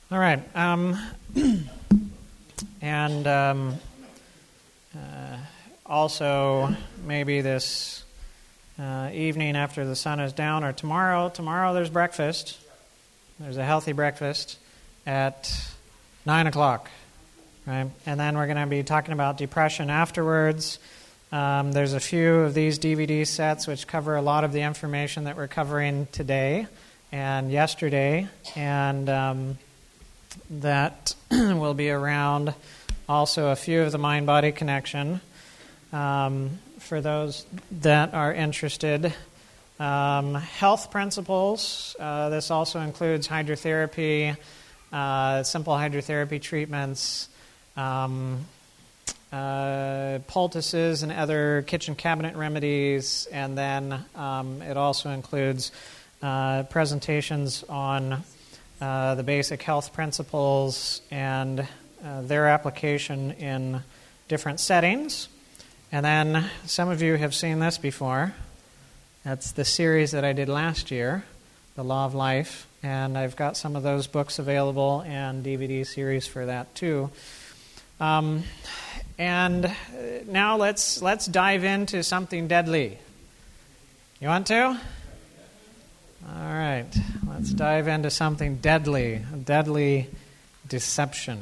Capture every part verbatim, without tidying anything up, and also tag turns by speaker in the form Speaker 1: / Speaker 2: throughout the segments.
Speaker 1: All right. Um, and um, uh, also, maybe this uh, evening after the sun is down, or tomorrow, tomorrow there's breakfast. There's a healthy breakfast at nine o'clock. Right? And then we're going to be talking about depression afterwards. Um, there's a few of these D V D sets which cover a lot of the information that we're covering today and yesterday, and um, that will be around. Also, a few of the mind-body connection um, for those that are interested. Um, health principles. Uh, this also includes hydrotherapy, uh, simple hydrotherapy treatments, um, uh, poultices and other kitchen cabinet remedies, and then um, it also includes uh, presentations on uh, the basic health principles and uh, their application in different settings. And then some of you have seen this before. That's the series that I did last year, The Law of Life, and I've got some of those books available and D V D series for that too. Um, and now let's let's dive into something deadly. You want to? All right, let's dive into something deadly, a deadly deception.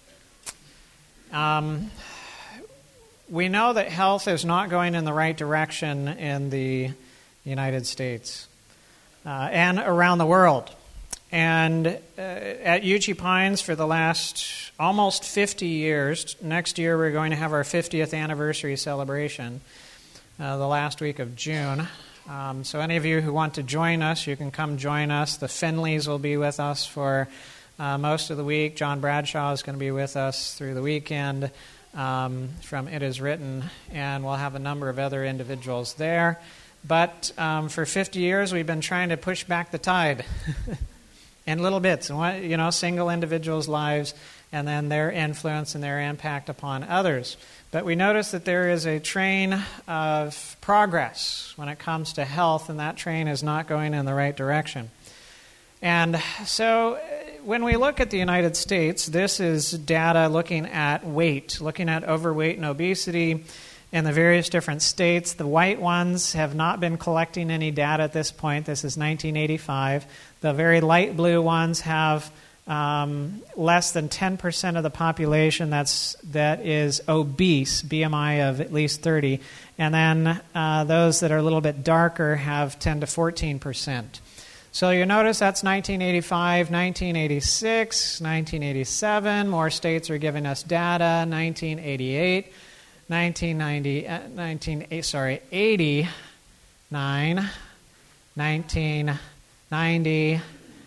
Speaker 1: Um, we know that health is not going in the right direction in the United States uh, and around the world. And uh, at Uchee Pines for the last almost fifty years, next year we're going to have our fiftieth anniversary celebration, uh, the last week of June. Um, so any of you who want to join us, you can come join us. The Finleys will be with us for uh, most of the week. John Bradshaw is going to be with us through the weekend um, from It Is Written, and we'll have a number of other individuals there. But um, for fifty years, we've been trying to push back the tide in little bits, and what, you know, single individuals' lives, and then their influence and their impact upon others. But we notice that there is a train of progress when it comes to health, and that train is not going in the right direction. And so when we look at the United States, this is data looking at weight, looking at overweight and obesity in the various different states. The white ones have not been collecting any data at this point. This is nineteen eighty-five. The very light blue ones have um, less than ten percent of the population that's, that is obese, B M I of at least thirty. And then uh, those that are a little bit darker have ten to fourteen percent. So you notice that's nineteen eighty-five, nineteen eighty-six, nineteen eighty-seven. More states are giving us data. nineteen eighty-eight. nineteen ninety, uh, nineteen, sorry, eighty-nine, nineteen ninety,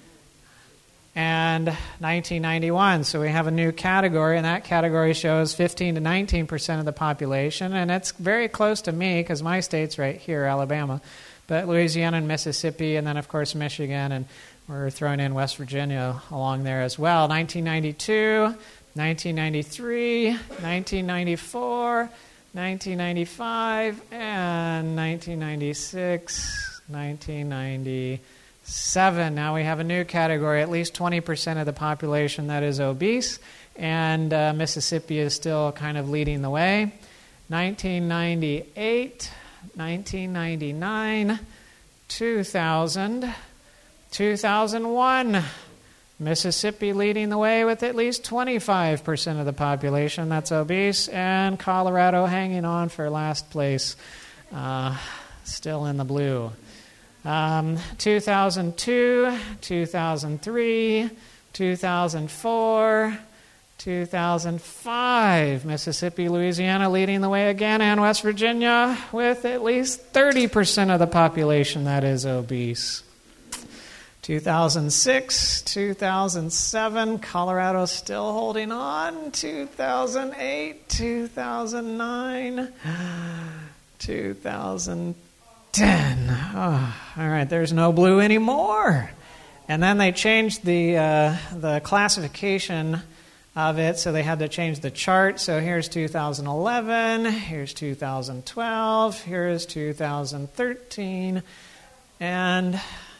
Speaker 1: and nineteen ninety-one. So we have a new category, and that category shows fifteen to nineteen percent of the population, and it's very close to me because my state's right here, Alabama, but Louisiana and Mississippi, and then, of course, Michigan, and we're throwing in West Virginia along there as well. nineteen ninety-two, nineteen ninety-three, nineteen ninety-four, nineteen ninety-five, and nineteen ninety-six, nineteen ninety-seven. Now we have a new category, at least twenty percent of the population that is obese, and uh, Mississippi is still kind of leading the way. nineteen ninety-eight, nineteen ninety-nine, two thousand, two thousand one. Mississippi leading the way with at least twenty-five percent of the population that's obese, and Colorado hanging on for last place, uh, still in the blue. Um, two thousand two, two thousand three, two thousand four, two thousand five. Mississippi, Louisiana leading the way again, and West Virginia with at least thirty percent of the population that is obese. two thousand six, two thousand seven, Colorado still holding on. two thousand eight, two thousand nine, two thousand ten. Oh, all right, there's no blue anymore. And then they changed the uh, the classification of it, so they had to change the chart. So here's two thousand eleven, here's two thousand twelve, here's two thousand thirteen, and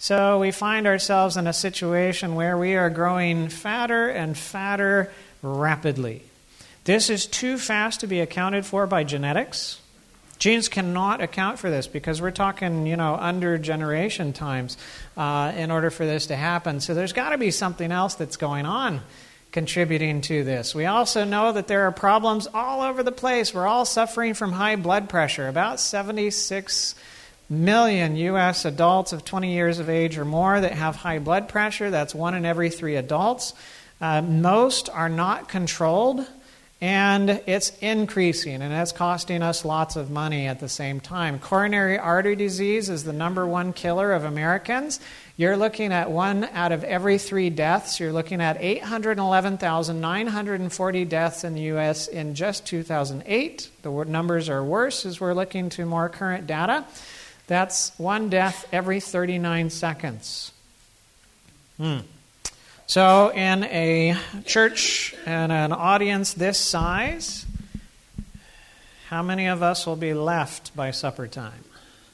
Speaker 1: So we find ourselves in a situation where we are growing fatter and fatter rapidly. This is too fast to be accounted for by genetics. Genes cannot account for this because we're talking, you know, under generation times uh, in order for this to happen. So there's got to be something else that's going on contributing to this. We also know that there are problems all over the place. We're all suffering from high blood pressure. About seventy-six million U S adults of twenty years of age or more that have high blood pressure. That's one in every three adults. Uh, most are not controlled, and it's increasing, and it's costing us lots of money at the same time. Coronary artery disease is the number one killer of Americans. You're looking at one out of every three deaths. You're looking at eight hundred eleven thousand nine hundred forty deaths in the U S in just two thousand eight. The numbers are worse as we're looking to more current data. That's one death every thirty-nine seconds. Hmm. So in a church and an audience this size, how many of us will be left by supper time?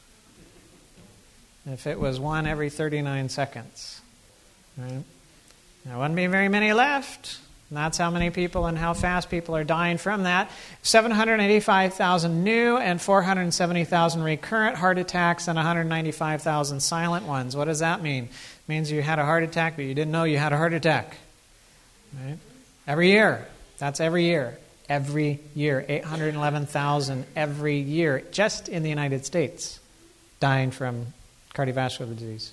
Speaker 1: If it was one every thirty-nine seconds. Right? There wouldn't be very many left. And that's how many people and how fast people are dying from that. seven hundred eighty-five thousand new and four hundred seventy thousand recurrent heart attacks and one hundred ninety-five thousand silent ones. What does that mean? It means you had a heart attack, but you didn't know you had a heart attack. Right? Every year. That's every year. Every year. eight hundred eleven thousand every year, just in the United States, dying from cardiovascular disease.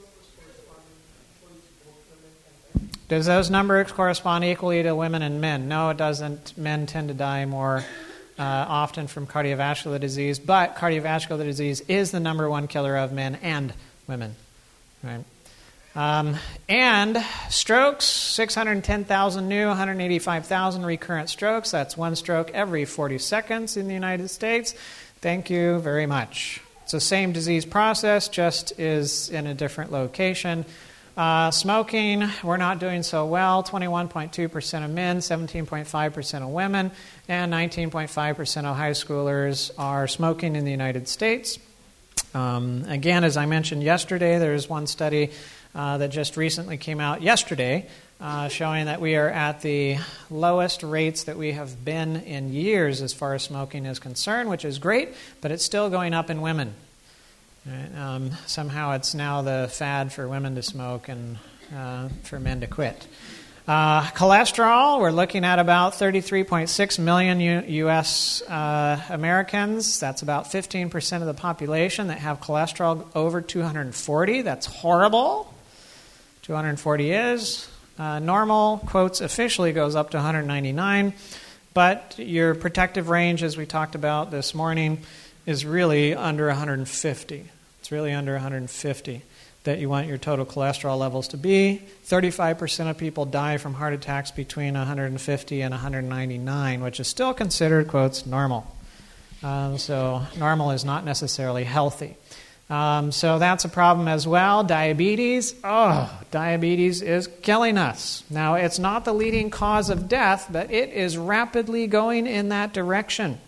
Speaker 1: Does those numbers correspond equally to women and men? No, it doesn't. Men tend to die more uh, often from cardiovascular disease, but cardiovascular disease is the number one killer of men and women. Right? Um, and strokes, six hundred ten thousand new, one hundred eighty-five thousand recurrent strokes. That's one stroke every forty seconds in the United States. Thank you very much. It's the same disease process, just is in a different location. Uh, smoking, we're not doing so well. twenty-one point two percent of men, seventeen point five percent of women, and nineteen point five percent of high schoolers are smoking in the United States. Um, again, as I mentioned yesterday, there's one study uh, that just recently came out yesterday uh, showing that we are at the lowest rates that we have been in years as far as smoking is concerned, which is great, but it's still going up in women. Right? Um, somehow it's now the fad for women to smoke and uh, for men to quit. Uh, cholesterol, we're looking at about thirty-three point six million U- U.S. Uh, Americans. That's about fifteen percent of the population that have cholesterol over two hundred forty. That's horrible. two hundred forty is. Uh, normal, quotes, officially goes up to one hundred ninety-nine. But your protective range, as we talked about this morning, is really under one hundred fifty. It's really under one hundred fifty that you want your total cholesterol levels to be. thirty-five percent of people die from heart attacks between one hundred fifty and one hundred ninety-nine, which is still considered, quotes, normal. Um, so normal is not necessarily healthy. Um, so that's a problem as well. Diabetes, oh, diabetes is killing us. Now, it's not the leading cause of death, but it is rapidly going in that direction.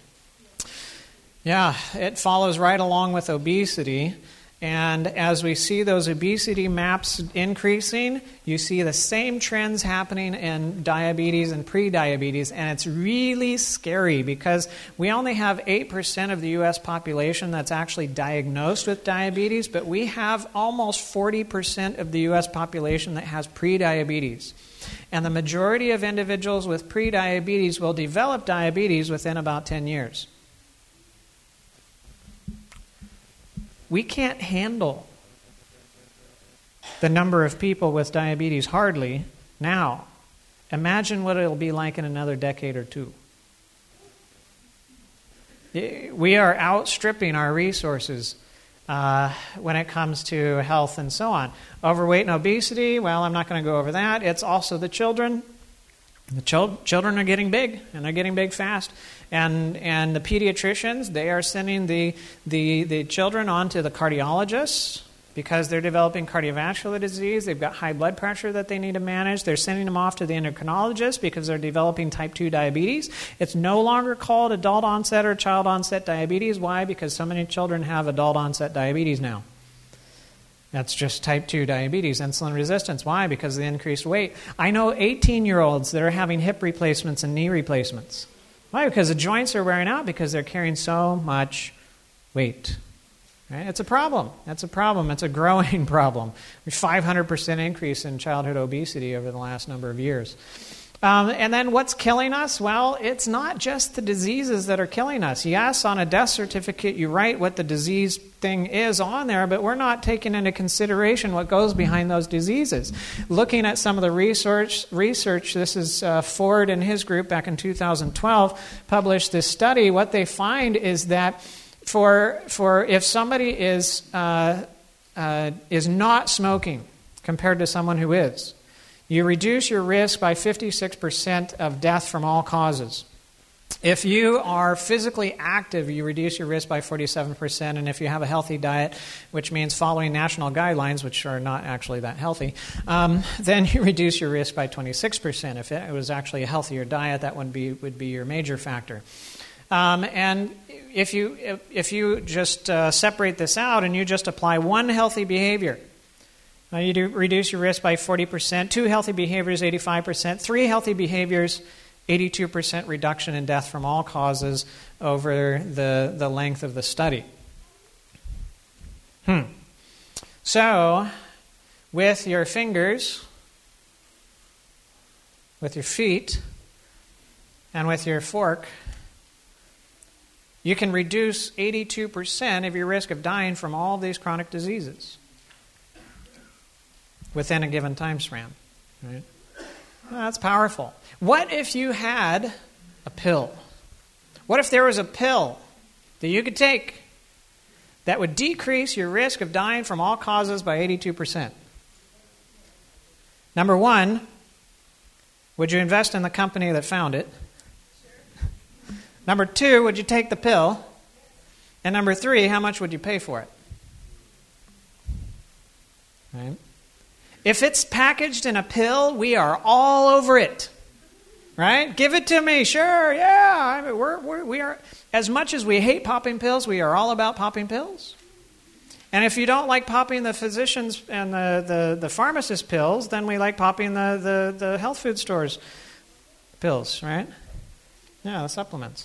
Speaker 1: Yeah, it follows right along with obesity. And as we see those obesity maps increasing, you see the same trends happening in diabetes and pre-diabetes. And it's really scary because we only have eight percent of the U S population that's actually diagnosed with diabetes, but we have almost forty percent of the U S population that has pre-diabetes. And the majority of individuals with pre-diabetes will develop diabetes within about ten years. We can't handle the number of people with diabetes hardly now. Imagine what it'll be like in another decade or two. We are outstripping our resources uh, when it comes to health and so on. Overweight and obesity, well, I'm not going to go over that. It's also the children. The chil- children are getting big, and they're getting big fast. And and the pediatricians, they are sending the, the, the children on to the cardiologists because they're developing cardiovascular disease. They've got high blood pressure that they need to manage. They're sending them off to the endocrinologist because they're developing type two diabetes. It's no longer called adult onset or child onset diabetes. Why? Because so many children have adult onset diabetes now. That's just type two diabetes, insulin resistance. Why? Because of the increased weight. I know eighteen-year-olds that are having hip replacements and knee replacements. Why? Because the joints are wearing out because they're carrying so much weight. Right? It's a problem. That's a problem. It's a growing problem. There's five hundred percent increase in childhood obesity over the last number of years. Um, and then what's killing us? Well, it's not just the diseases that are killing us. Yes, on a death certificate you write what the disease thing is on there, but we're not taking into consideration what goes behind those diseases. Looking at some of the research, research this is uh, Ford and his group back in two thousand twelve published this study. What they find is that for for if somebody is uh, uh, is not smoking compared to someone who is, you reduce your risk by fifty-six percent of death from all causes. If you are physically active, you reduce your risk by forty-seven percent. And if you have a healthy diet, which means following national guidelines, which are not actually that healthy, um, then you reduce your risk by twenty-six percent. If it was actually a healthier diet, that would be, would be your major factor. Um, and if you, if, if you just uh, separate this out and you just apply one healthy behavior, Uh, you do reduce your risk by forty percent. Two healthy behaviors, eighty-five percent. Three healthy behaviors, eighty-two percent reduction in death from all causes over the, the length of the study. Hmm. So, with your fingers, with your feet, and with your fork, you can reduce eighty-two percent of your risk of dying from all these chronic diseases within a given time span. Right? Well, that's powerful. What if you had a pill? What if there was a pill that you could take that would decrease your risk of dying from all causes by eighty-two percent? Number one, would you invest in the company that found it? Number two, would you take the pill? And number three, how much would you pay for it? Right? If it's packaged in a pill, we are all over it. Right? Give it to me. Sure, yeah. I mean, we're, we're, we are, as much as we hate popping pills, we are all about popping pills. And if you don't like popping the physicians and the, the, the pharmacist pills, then we like popping the, the, the health food stores pills, right? Yeah, the supplements.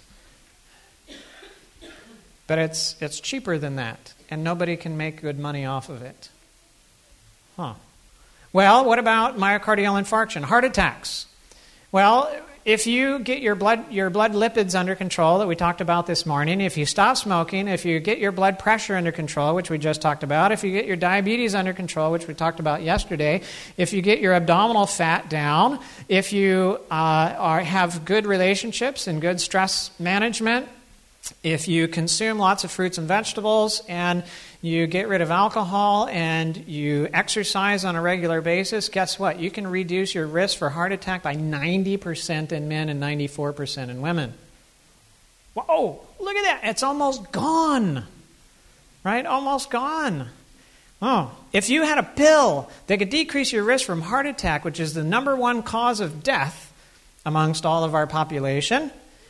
Speaker 1: But it's it's cheaper than that, and nobody can make good money off of it. Huh. Well, what about myocardial infarction, heart attacks? Well, if you get your blood your blood lipids under control that we talked about this morning, if you stop smoking, if you get your blood pressure under control, which we just talked about, if you get your diabetes under control, which we talked about yesterday, if you get your abdominal fat down, if you uh, are have good relationships and good stress management, if you consume lots of fruits and vegetables, and you get rid of alcohol, and you exercise on a regular basis, guess what? You can reduce your risk for heart attack by ninety percent in men and ninety-four percent in women. Whoa, look at that. It's almost gone. Right? Almost gone. Oh, if you had a pill that could decrease your risk from heart attack, which is the number one cause of death amongst all of our population,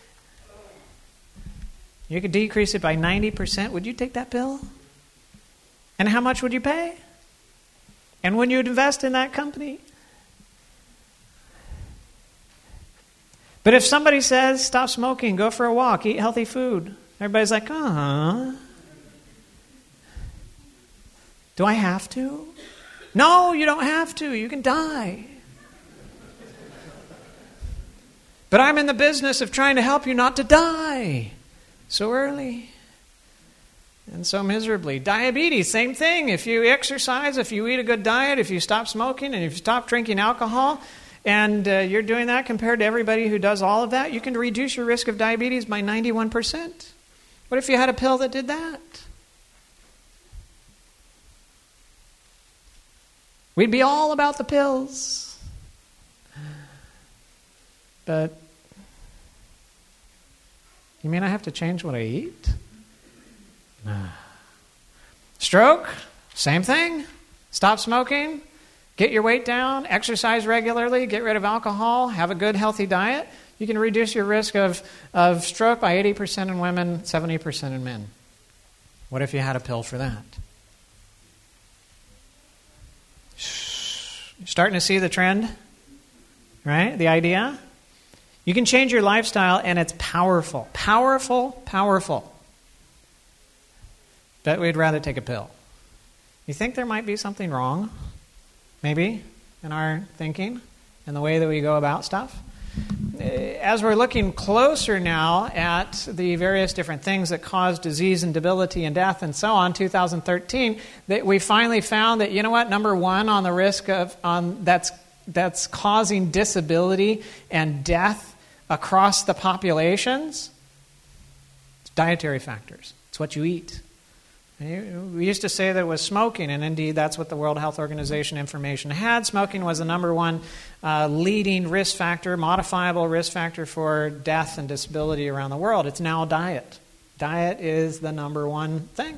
Speaker 1: you could decrease it by ninety percent. Would you take that pill? And how much would you pay? And would you invest in that company? But if somebody says, stop smoking, go for a walk, eat healthy food, everybody's like, uh-huh. Do I have to? No, you don't have to. You can die. But I'm in the business of trying to help you not to die so early and so miserably. Diabetes, same thing. If you exercise, if you eat a good diet, if you stop smoking, and if you stop drinking alcohol, and uh, you're doing that compared to everybody who does all of that, you can reduce your risk of diabetes by ninety-one percent. What if you had a pill that did that? We'd be all about the pills. But you mean I have to change what I eat? Nah. Stroke, same thing. Stop smoking, get your weight down, exercise regularly, get rid of alcohol, have a good healthy diet. You can reduce your risk of, of stroke by eighty percent in women, seventy percent in men. What if you had a pill for that? Starting to see the trend? Right? The idea? You can change your lifestyle, and it's powerful. Powerful, powerful. But we'd rather take a pill. You think there might be something wrong, maybe, in our thinking and the way that we go about stuff? As we're looking closer now at the various different things that cause disease and debility and death and so on, two thousand thirteen, that we finally found that, you know what, number one on the risk of on that's that's causing disability and death across the populations, it's dietary factors. It's what you eat. We used to say that it was smoking, and indeed that's what the World Health Organization information had. Smoking was the number one uh, leading risk factor, modifiable risk factor for death and disability around the world. It's now diet. Diet is the number one thing.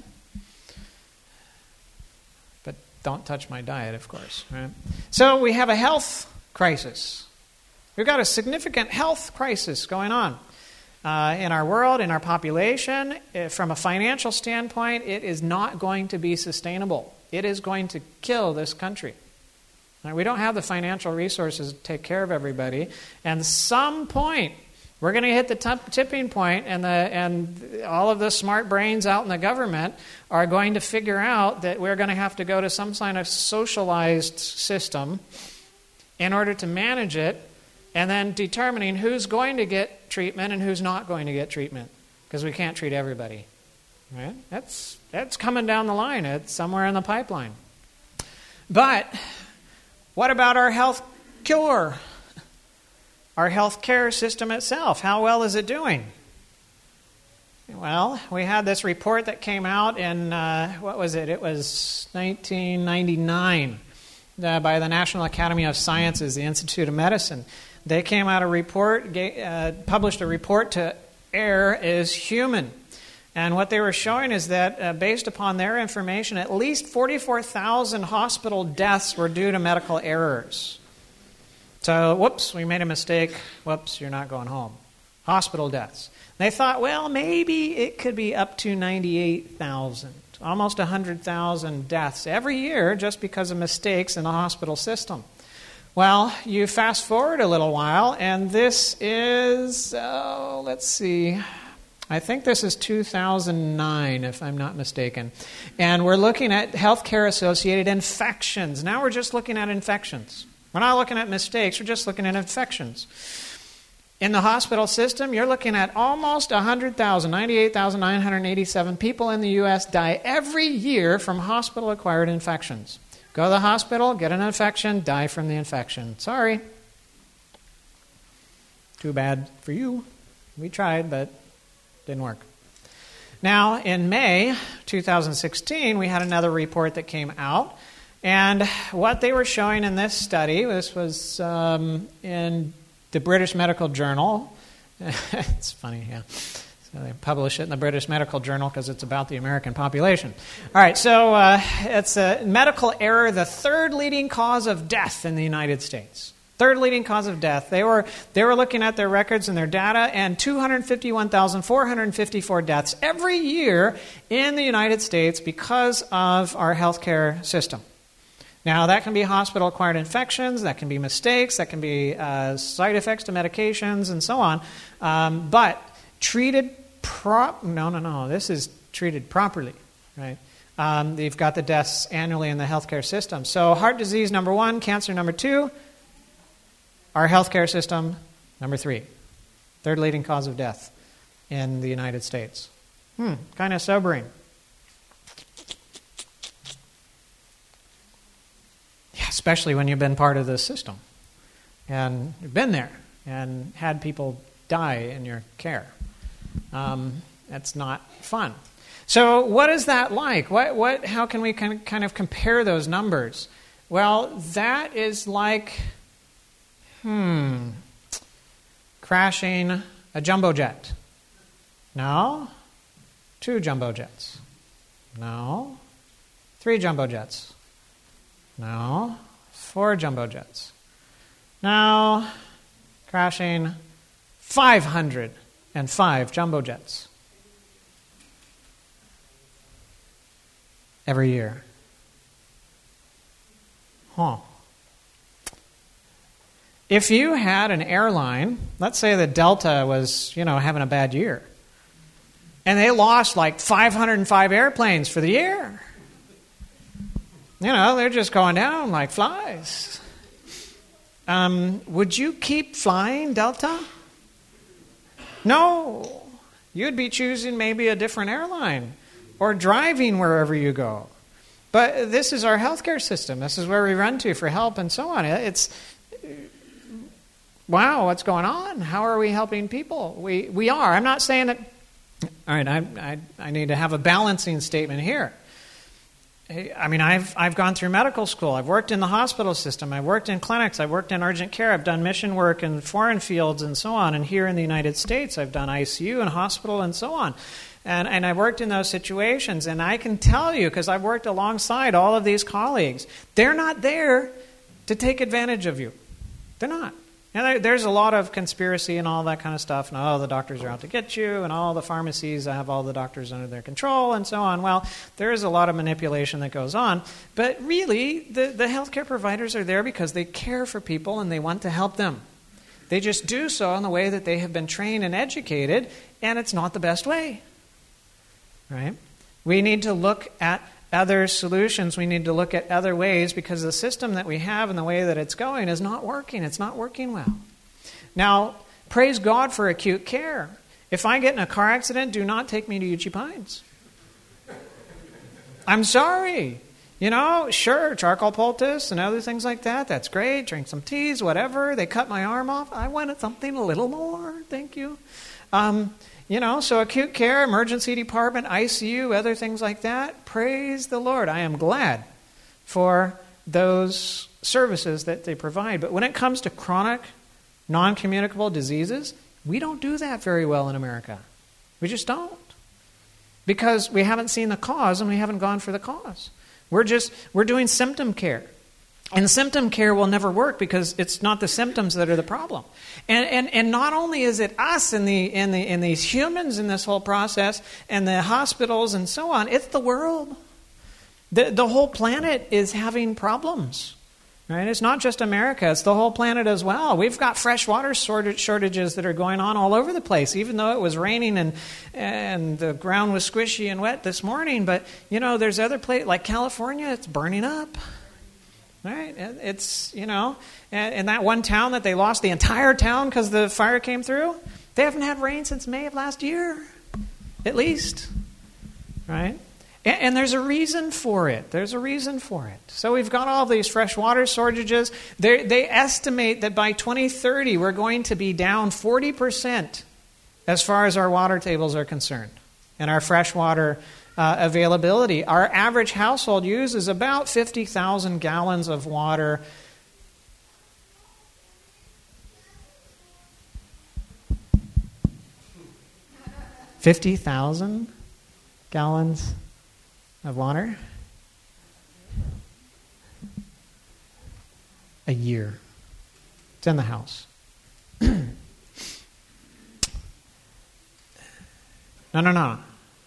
Speaker 1: But don't touch my diet, of course. Right? So we have a health crisis. We've got a significant health crisis going on. Uh, in our world, in our population. From a financial standpoint, it is not going to be sustainable. It is going to kill this country. Now, we don't have the financial resources to take care of everybody. And at some point, we're going to hit the t- tipping point, and the and all of the smart brains out in the government are going to figure out that we're going to have to go to some kind of socialized system in order to manage it, and then determining who's going to get treatment and who's not going to get treatment, because we can't treat everybody. Right? That's that's coming down the line. It's somewhere in the pipeline. But what about our health cure? Our health care system itself? How well is it doing? Well, we had this report that came out in, uh, what was it? It was nineteen ninety-nine uh, by the National Academy of Sciences, the Institute of Medicine. They came out a report, uh, published a report to Air is Human. And what they were showing is that, uh, based upon their information, at least forty-four thousand hospital deaths were due to medical errors. So, whoops, we made a mistake. Whoops, you're not going home. Hospital deaths. They thought, well, maybe it could be up to ninety-eight thousand, almost one hundred thousand deaths every year just because of mistakes in the hospital system. Well, you fast forward a little while, and this is, oh, let's see, I think this is two thousand nine, if I'm not mistaken. And we're looking at healthcare-associated infections. Now we're just looking at infections. We're not looking at mistakes, we're just looking at infections. In the hospital system, you're looking at almost one hundred thousand, ninety-eight thousand nine hundred eighty-seven people in the U S die every year from hospital-acquired infections. Go to the hospital, get an infection, die from the infection. Sorry. Too bad for you. We tried, but didn't work. Now, in May two thousand sixteen, we had another report that came out. And what they were showing in this study, this was um, in the British Medical Journal. It's funny, yeah. So they publish it in the British Medical Journal because it's about the American population. All right, so uh, it's a medical error, the third leading cause of death in the United States. Third leading cause of death. They were they were looking at their records and their data, and two hundred fifty-one thousand four hundred fifty-four deaths every year in the United States because of our healthcare system. Now, that can be hospital-acquired infections, that can be mistakes, that can be uh, side effects to medications, and so on. Um, but treated prop no, no, no. This is treated properly, right? Um, you've got the deaths annually in the healthcare system. So, heart disease number one, cancer number two. Our healthcare system, number three. Third leading cause of death in the United States. Hmm, kind of sobering. Yeah, especially when you've been part of this system. And you've been there and had people die in your care. Um, that's not fun. So what is that like? What, what, how can we kind of, kind of compare those numbers? Well, that is like... Hmm. Crashing a jumbo jet. No. Two jumbo jets. No. Three jumbo jets. No. Four jumbo jets. No. Crashing five hundred five jumbo jets. Every year. Huh. If you had an airline, let's say that Delta was, you know, having a bad year, and they lost like five hundred five airplanes for the year. You know, they're just going down like flies. Um, would you keep flying Delta? No. You'd be choosing maybe a different airline or driving wherever you go. But this is our healthcare system. This is where we run to for help and so on. It's, wow, what's going on? How are we helping people? We we are. I'm not saying that, all right, I, I, I need to have a balancing statement here. I mean, I've I've gone through medical school. I've worked in the hospital system. I've worked in clinics. I've worked in urgent care. I've done mission work in foreign fields and so on. And here in the United States, I've done I C U and hospital and so on. And and I've worked in those situations. And I can tell you, because I've worked alongside all of these colleagues, they're not there to take advantage of you. They're not. And there's a lot of conspiracy and all that kind of stuff. And, oh, the doctors are out to get you. And all the pharmacies have all the doctors under their control and so on. Well, there is a lot of manipulation that goes on. But really, the, the healthcare providers are there because they care for people and they want to help them. They just do so in the way that they have been trained and educated. And it's not the best way. Right? We need to look at other solutions. We need to look at other ways because the system that we have and the way that it's going is not working. It's not working well. Now, praise God for acute care. If I get in a car accident, do not take me to Uchee Pines. I'm sorry. You know, sure, charcoal poultice and other things like that. That's great. Drink some teas, whatever. They cut my arm off. I wanted something a little more. Thank you. Um, You know, so acute care, emergency department, I C U, other things like that. Praise the Lord. I am glad for those services that they provide. But when it comes to chronic, non-communicable diseases, we don't do that very well in America. We just don't. Because we haven't seen the cause and we haven't gone for the cause. We're just, we're doing symptom care. And symptom care will never work because it's not the symptoms that are the problem. And and, and not only is it us and the and the and these humans in this whole process and the hospitals and so on, it's the world. The the whole planet is having problems. Right? It's not just America, it's the whole planet as well. We've got fresh water shortages that are going on all over the place, even though it was raining and and the ground was squishy and wet this morning. But you know, there's other places like California, it's burning up. Right? It's, you know, in that one town that they lost the entire town because the fire came through, they haven't had rain since May of last year, at least. Right? And, and there's a reason for it. There's a reason for it. So we've got all these fresh water shortages. They, they estimate that by twenty thirty, we're going to be down forty percent as far as our water tables are concerned and our fresh water Uh, availability. Our average household uses about fifty thousand gallons of water. fifty thousand gallons of water a year. It's in the house. no, no, no.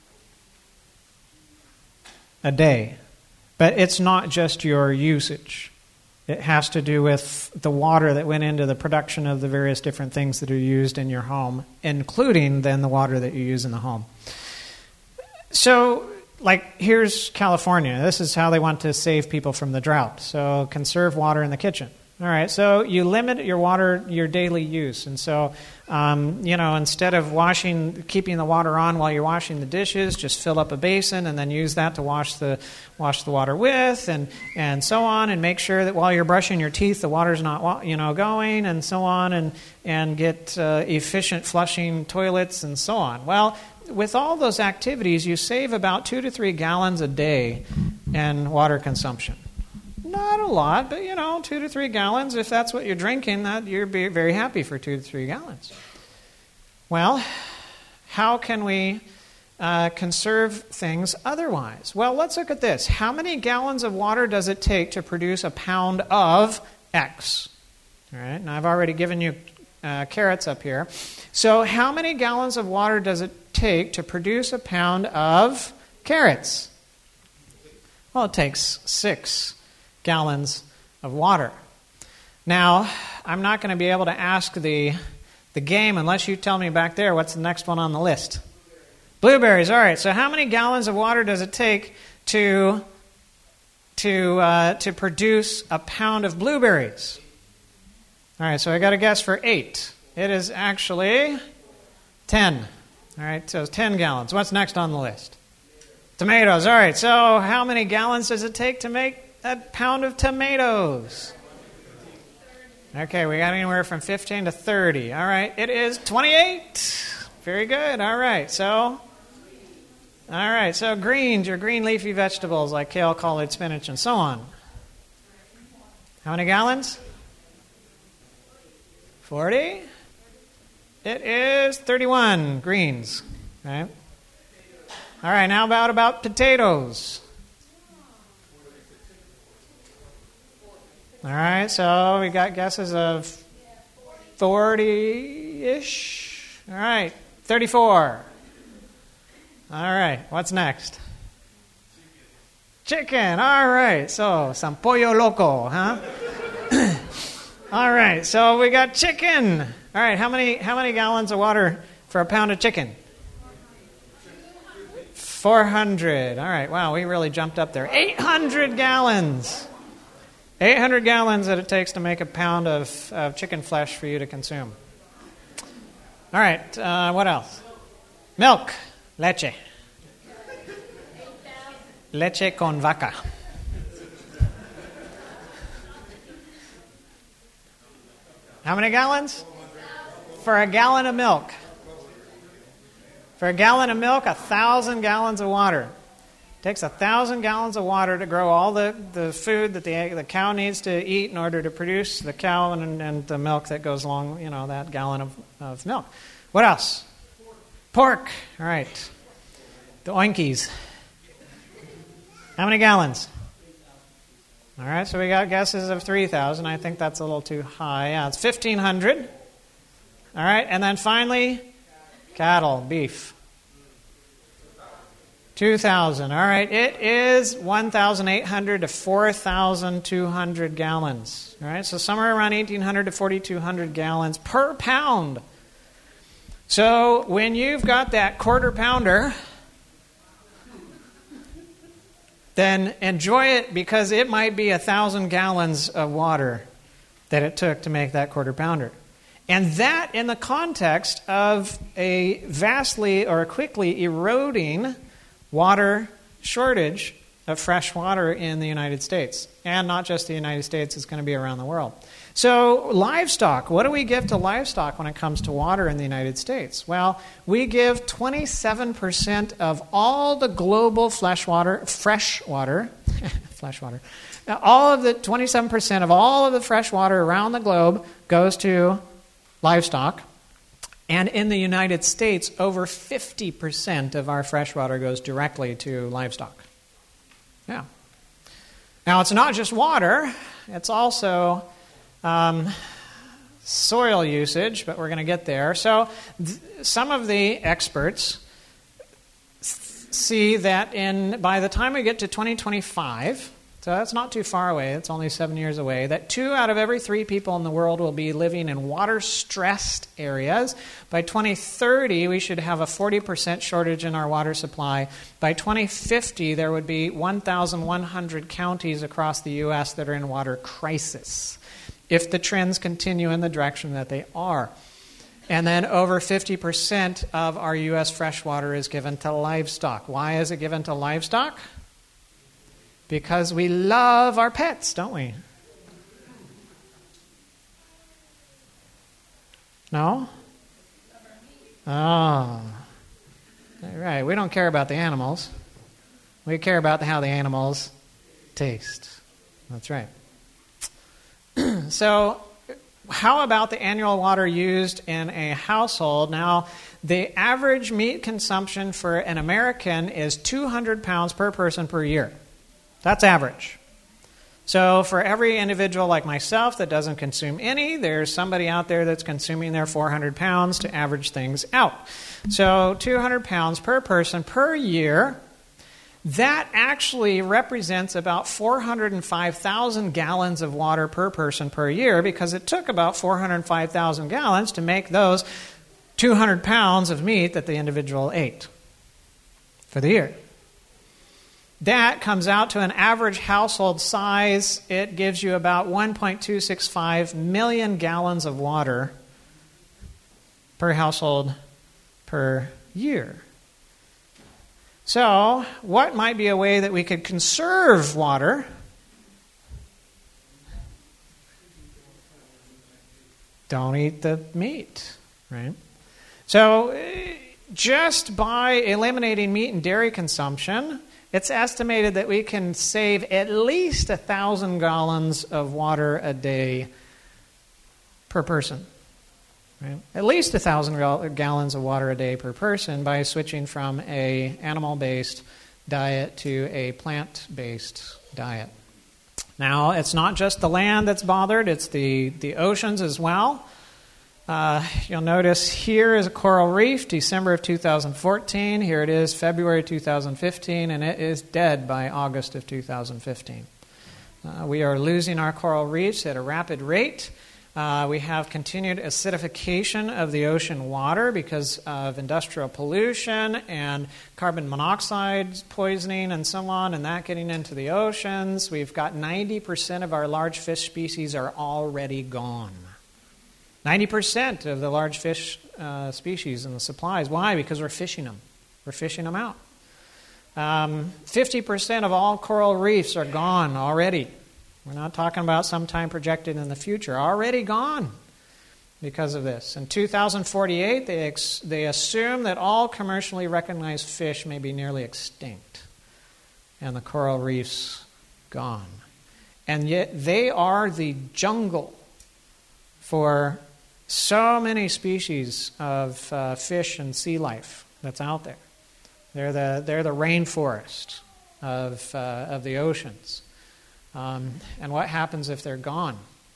Speaker 1: A day. But it's not just your usage. It has to do with the water that went into the production of the various different things that are used in your home, including then the water that you use in the home. So, like, here's California. This is how they want to save people from the drought. So, conserve water in the kitchen. All right, so you limit your water, your daily use. And so, um, you know, instead of washing, keeping the water on while you're washing the dishes, just fill up a basin and then use that to wash the wash the water with and, and so on. And make sure that while you're brushing your teeth, the water's not, you know, going and so on. And, and get uh, efficient flushing toilets and so on. Well, with all those activities, you save about two to three gallons a day in water consumption. Not a lot, but, you know, two to three gallons. If that's what you're drinking, that you're very happy for two to three gallons. Well, how can we uh, conserve things otherwise? Well, let's look at this. How many gallons of water does it take to produce a pound of X? All right, and I've already given you uh, carrots up here. So how many gallons of water does it take to produce a pound of carrots? Well, it takes six gallons of water. Now, I'm not going to be able to ask the, the game unless you tell me back there what's the next one on the list. Blueberries. All right, so how many gallons of water does it take to, to, uh, to produce a pound of blueberries? All right, so I got a guess for eight. It is actually ten. All right, so it's ten gallons. What's next on the list? Tomatoes. All right, so how many gallons does it take to make a pound of tomatoes? Okay, we got anywhere from fifteen to thirty. All right, it is twenty-eight. Very good. All right, so, all right, so greens, your green leafy vegetables like kale, collard, spinach, and so on. How many gallons? forty. It is thirty-one greens. Right? All right, now about, about potatoes. All right, so we got guesses of forty-ish. All right, thirty-four. All right, what's next? Chicken. All right, so some pollo loco, huh? All right, so we got chicken. All right, how many how many gallons of water for a pound of chicken? four hundred. All right, wow, we really jumped up there. eight hundred gallons. eight hundred gallons that it takes to make a pound of, of chicken flesh for you to consume. All right, uh, what else? Milk. Leche. Leche con vaca. How many gallons? For a gallon of milk. For a gallon of milk, a thousand gallons of water. It takes a thousand gallons of water to grow all the, the food that the, the cow needs to eat in order to produce the cow and, and the milk that goes along, you know, that gallon of, of milk. What else? Pork. All right. The oinkies. How many gallons? All right, so we got guesses of three thousand. I think that's a little too high. Yeah, it's fifteen hundred. All right, and then finally, cattle, beef. two thousand. All right, it is one thousand eight hundred to four thousand two hundred gallons. All right, so somewhere around eighteen hundred to forty-two hundred gallons per pound. So when you've got that quarter pounder, then enjoy it because it might be a thousand gallons of water that it took to make that quarter pounder. And that in the context of a vastly or quickly eroding water shortage of fresh water in the United States. And not just the United States, it's going to be around the world. So livestock, what do we give to livestock when it comes to water in the United States? Well, we give twenty-seven percent of all the global flesh water, fresh water, flesh water, all of the twenty-seven percent of all of the fresh water around the globe goes to livestock. And in the United States, over fifty percent of our fresh water goes directly to livestock. Yeah. Now, it's not just water, it's also Um, soil usage, but we're going to get there. So th- some of the experts th- see that in by the time we get to twenty twenty-five, so that's not too far away, it's only seven years away, that two out of every three people in the world will be living in water-stressed areas. By twenty thirty, we should have a forty percent shortage in our water supply. By twenty fifty, there would be one thousand one hundred counties across the U S that are in water crisis, if the trends continue in the direction that they are. And then over fifty percent of our U S fresh water is given to livestock. Why is it given to livestock? Because we love our pets, don't we? No? Oh. Right. We don't care about the animals. We care about how the animals taste. That's right. So, how about the annual water used in a household? Now, the average meat consumption for an American is two hundred pounds per person per year. That's average. So, for every individual like myself that doesn't consume any, there's somebody out there that's consuming their four hundred pounds to average things out. So, two hundred pounds per person per year. that actually represents about four hundred five thousand gallons of water per person per year, because it took about four hundred five thousand gallons to make those two hundred pounds of meat that the individual ate for the year. That comes out to an average household size. It gives you about one point two six five million gallons of water per household per year. So, what might be a way that we could conserve water? Don't eat the meat, right? So, just by eliminating meat and dairy consumption, it's estimated that we can save at least a thousand gallons of water a day per person. Right? At least a thousand gallons of water a day per person by switching from a animal-based diet to a plant-based diet. Now, it's not just the land that's bothered; it's the the oceans as well. Uh, you'll notice here is a coral reef, December of two thousand fourteen. Here it is, February two thousand fifteen, and it is dead by August of two thousand fifteen. Uh, we are losing our coral reefs at a rapid rate. Uh, we have continued acidification of the ocean water because of industrial pollution and carbon monoxide poisoning and so on, and that getting into the oceans. We've got ninety percent of our large fish species are already gone. ninety percent of the large fish uh, species in the supplies. Why? Because we're fishing them. We're fishing them out. Um, fifty percent of all coral reefs are gone already. We're not talking about sometime projected in the future. Already gone because of this. In two thousand forty-eight, they, ex- they assume that all commercially recognized fish may be nearly extinct. And the coral reefs gone. And yet they are the jungle for so many species of uh, fish and sea life that's out there. They're the they're the rainforest of uh, of the oceans. Um, and what happens if they're gone?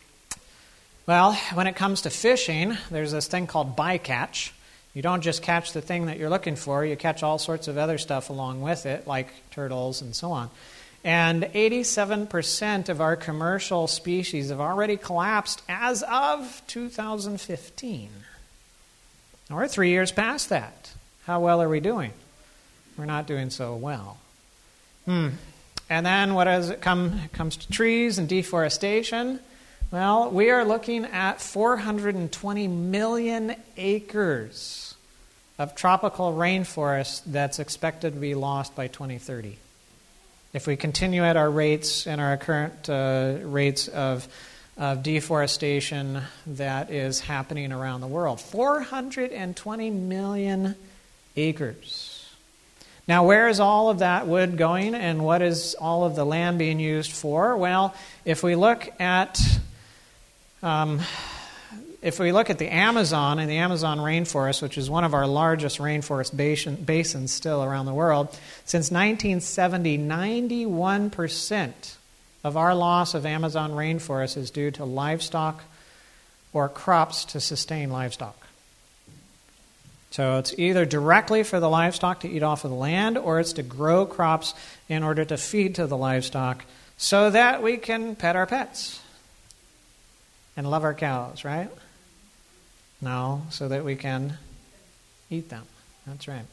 Speaker 1: Well, when it comes to fishing, there's this thing called bycatch. You don't just catch the thing that you're looking for; you catch all sorts of other stuff along with it, like turtles and so on. And eighty-seven percent of our commercial species have already collapsed as of two thousand fifteen. Now, we're three years past that. How well are we doing? We're not doing so well. Hmm. And then what does it come it comes to trees and deforestation? Well, we are looking at four hundred twenty million acres of tropical rainforest that's expected to be lost by twenty thirty. If we continue at our rates and our current uh, rates of, of deforestation that is happening around the world. four hundred twenty million acres. Now, where is all of that wood going, and what is all of the land being used for? Well, if we look at um, if we look at the Amazon and the Amazon rainforest, which is one of our largest rainforest basin, basins still around the world, since nineteen seventy, ninety-one percent of our loss of Amazon rainforest is due to livestock or crops to sustain livestock. So it's either directly for the livestock to eat off of the land, or it's to grow crops in order to feed to the livestock so that we can pet our pets and love our cows, right? No, so that we can eat them. That's right.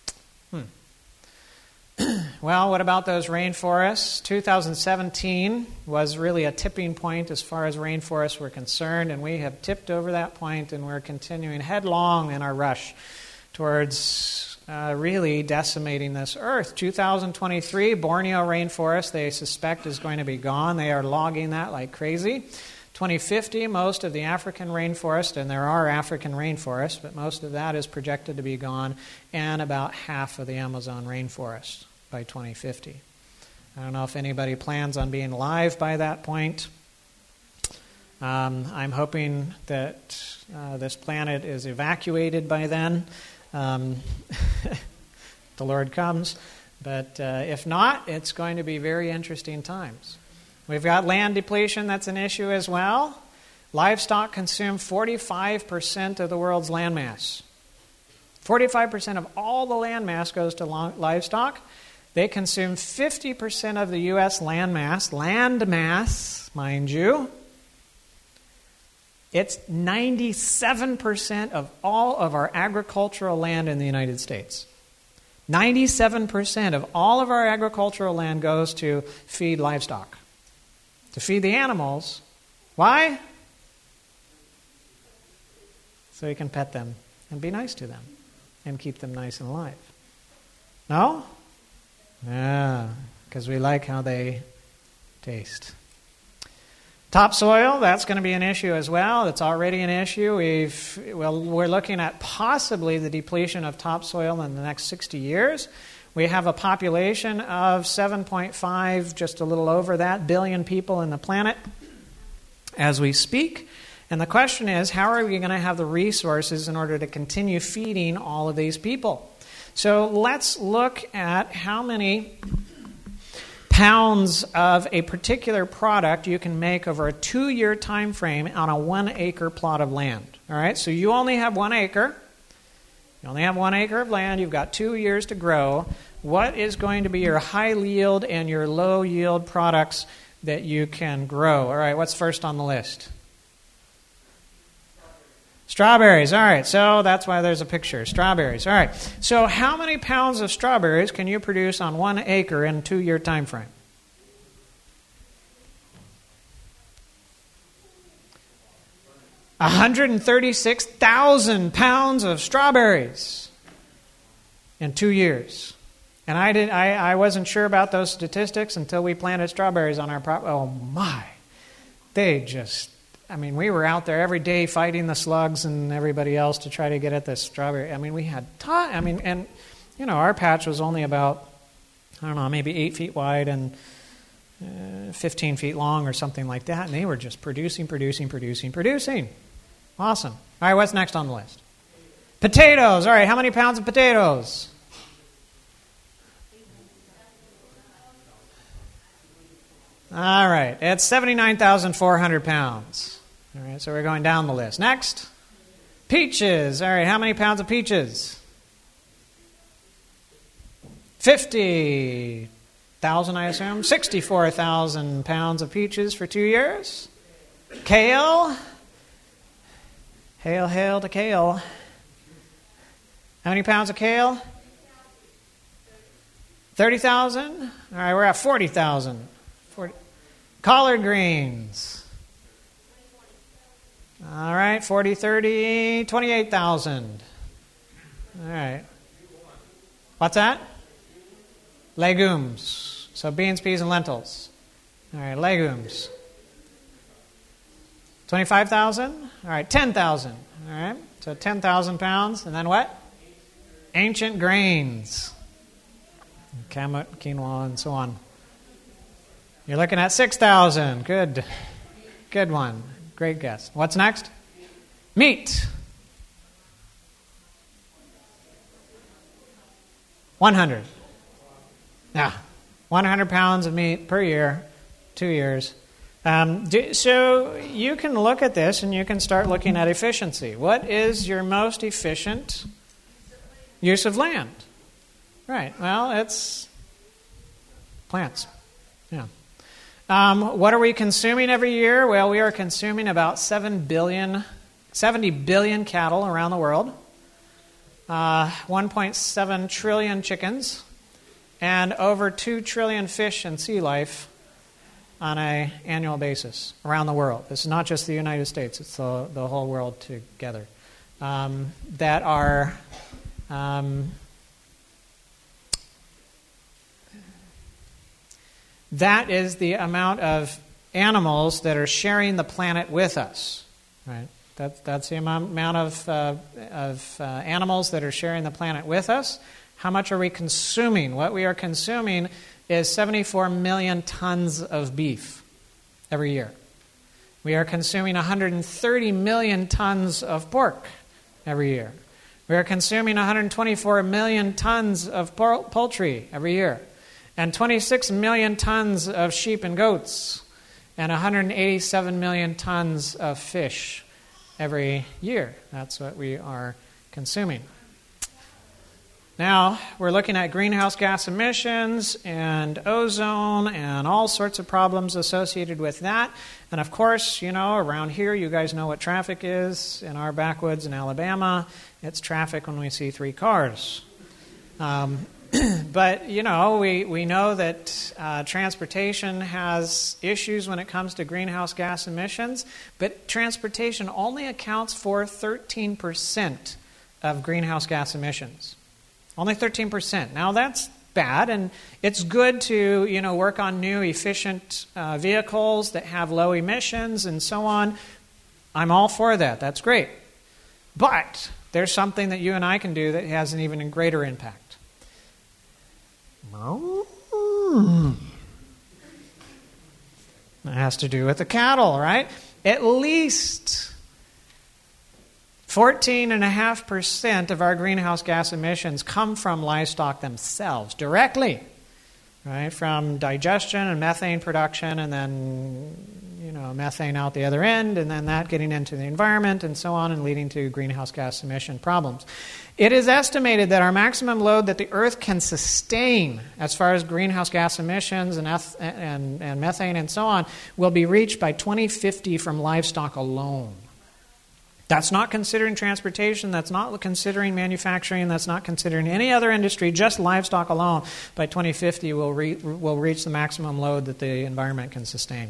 Speaker 1: Hmm. Well, what about those rainforests? two thousand seventeen was really a tipping point as far as rainforests were concerned, and we have tipped over that point, and we're continuing headlong in our rush towards uh, really decimating this earth. two thousand twenty-three, Borneo rainforest, they suspect, is going to be gone. They are logging that like crazy. twenty fifty, most of the African rainforest, and there are African rainforests, but most of that is projected to be gone, and about half of the Amazon rainforest by twenty fifty. I don't know if anybody plans on being alive by that point. Um, I'm hoping that uh, this planet is evacuated by then. Um, the Lord comes. But uh, if not, it's going to be very interesting times. We've got land depletion, that's an issue as well. Livestock consume forty-five percent of the world's landmass. forty-five percent of all the landmass goes to livestock. They consume fifty percent of the U S land mass, land mass, mind you. It's ninety-seven percent of all of our agricultural land in the United States. ninety-seven percent of all of our agricultural land goes to feed livestock, to feed the animals. Why? So you can pet them and be nice to them and keep them nice and alive. No? Yeah, because we like how they taste. Topsoil, that's going to be an issue as well. It's already an issue. We've, well, we're looking at possibly the depletion of topsoil in the next sixty years. We have a population of seven point five, just a little over that, billion people in the planet as we speak. And the question is, how are we going to have the resources in order to continue feeding all of these people? So let's look at how many pounds of a particular product you can make over a two-year time frame on a one-acre plot of land. All right, so you only have one acre. You only have one acre of land. You've got two years to grow. What is going to be your high yield and your low yield products that you can grow? All right, what's first on the list? Strawberries. All right, so that's why there's a picture. Strawberries. All right, so how many pounds of strawberries can you produce on one acre in a two-year time frame? one hundred thirty-six thousand pounds of strawberries in two years. And I didn't. I, I wasn't sure about those statistics until we planted strawberries on our property. Oh my! They just. I mean, we were out there every day fighting the slugs and everybody else to try to get at this strawberry. I mean, we had ton. I mean, and you know, our patch was only about, I don't know, maybe eight feet wide and uh, fifteen feet long or something like that. And they were just producing, producing, producing, producing. Awesome. All right, what's next on the list? Potatoes. All right, how many pounds of potatoes? All right, it's seventy-nine thousand four hundred pounds. All right, so we're going down the list. Next, peaches. All right, how many pounds of peaches? fifty thousand, I assume. sixty-four thousand pounds of peaches for two years. Kale. Hail, hail to kale. How many pounds of kale? thirty thousand. All right, we're at forty thousand. forty. Collard greens. All right, forty, thirty, twenty-eight thousand. All right. What's that? Legumes. So beans, peas, and lentils. All right, legumes. twenty-five thousand. All right, ten thousand. All right, so ten thousand pounds. And then what? Ancient grains. Quinoa and so on. You're looking at six thousand. Good. Good one. Great guess. What's next? Meat. one hundred. Yeah. one hundred pounds of meat per year, two years. Um, do, so you can look at this and you can start looking at efficiency. What is your most efficient use of land? Right. Well, it's plants. Yeah. Um, what are we consuming every year? Well, we are consuming about seven billion, seventy billion cattle around the world, uh, one point seven trillion chickens, and over two trillion fish and sea life on an annual basis around the world. This is not just the United States, it's the, the whole world together, um, that are... Um, That is the amount of animals that are sharing the planet with us, right? That, that's the amount, amount of, uh, of uh, animals that are sharing the planet with us. How much are we consuming? What we are consuming is seventy-four million tons of beef every year. We are consuming one hundred thirty million tons of pork every year. We are consuming one hundred twenty-four million tons of poultry every year. And twenty-six million tons of sheep and goats, and one hundred eighty-seven million tons of fish every year. That's what we are consuming. Now, we're looking at greenhouse gas emissions and ozone and all sorts of problems associated with that. And of course, you know, around here, you guys know what traffic is. In our backwoods in Alabama, it's traffic when we see three cars. Um, but, you know, we, we know that uh, transportation has issues when it comes to greenhouse gas emissions, but transportation only accounts for thirteen percent of greenhouse gas emissions. Only thirteen percent. Now, that's bad, and it's good to, you know, work on new, efficient uh, vehicles that have low emissions and so on. I'm all for that. That's great. But there's something that you and I can do that has an even greater impact. It has to do with the cattle, right? At least fourteen point five percent of our greenhouse gas emissions come from livestock themselves, directly, right? From digestion and methane production, and then, you know, methane out the other end, and then that getting into the environment and so on and leading to greenhouse gas emission problems. It is estimated that our maximum load that the Earth can sustain as far as greenhouse gas emissions and, eth- and, and methane and so on will be reached by twenty fifty from livestock alone. That's not considering transportation, that's not considering manufacturing, that's not considering any other industry, just livestock alone. By twenty fifty, we'll, re- we'll reach the maximum load that the environment can sustain.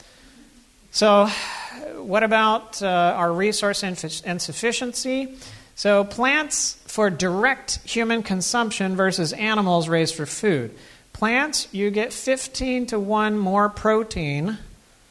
Speaker 1: So, what about uh, our resource inf- insufficiency? So, plants for direct human consumption versus animals raised for food. Plants, you get fifteen to one more protein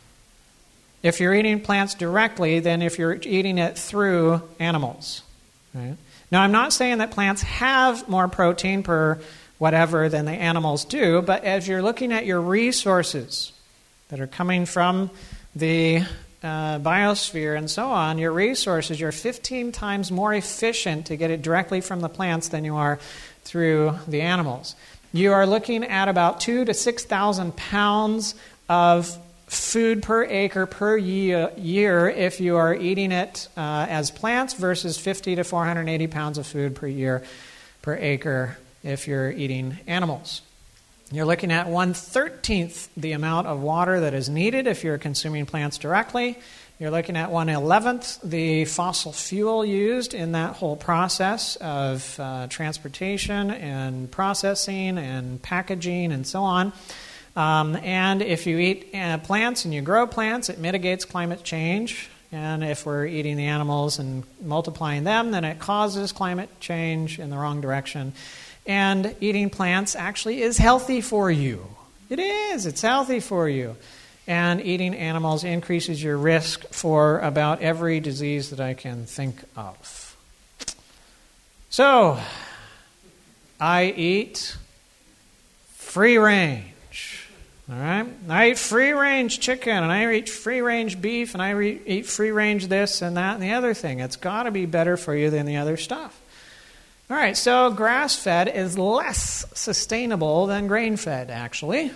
Speaker 1: if you're eating plants directly than if you're eating it through animals. Right? Now, I'm not saying that plants have more protein per whatever than the animals do, but as you're looking at your resources that are coming from the uh, biosphere and so on, your resources, you're fifteen times more efficient to get it directly from the plants than you are through the animals. You are looking at about two to six thousand pounds of food per acre per year, year if you are eating it uh, as plants versus fifty to four hundred eighty pounds of food per year per acre if you're eating animals. You're looking at one thirteenth the amount of water that is needed if you're consuming plants directly. You're looking at one eleventh the fossil fuel used in that whole process of uh, transportation and processing and packaging and so on. Um, and if you eat uh, plants and you grow plants, it mitigates climate change. And if we're eating the animals and multiplying them, then it causes climate change in the wrong direction. And eating plants actually is healthy for you. It is. It's healthy for you. And eating animals increases your risk for about every disease that I can think of. So, I eat free range. All right? I eat free range chicken, and I eat free range beef, and I re- eat free range this and that and the other thing. It's got to be better for you than the other stuff. All right, so grass-fed is less sustainable than grain-fed, actually.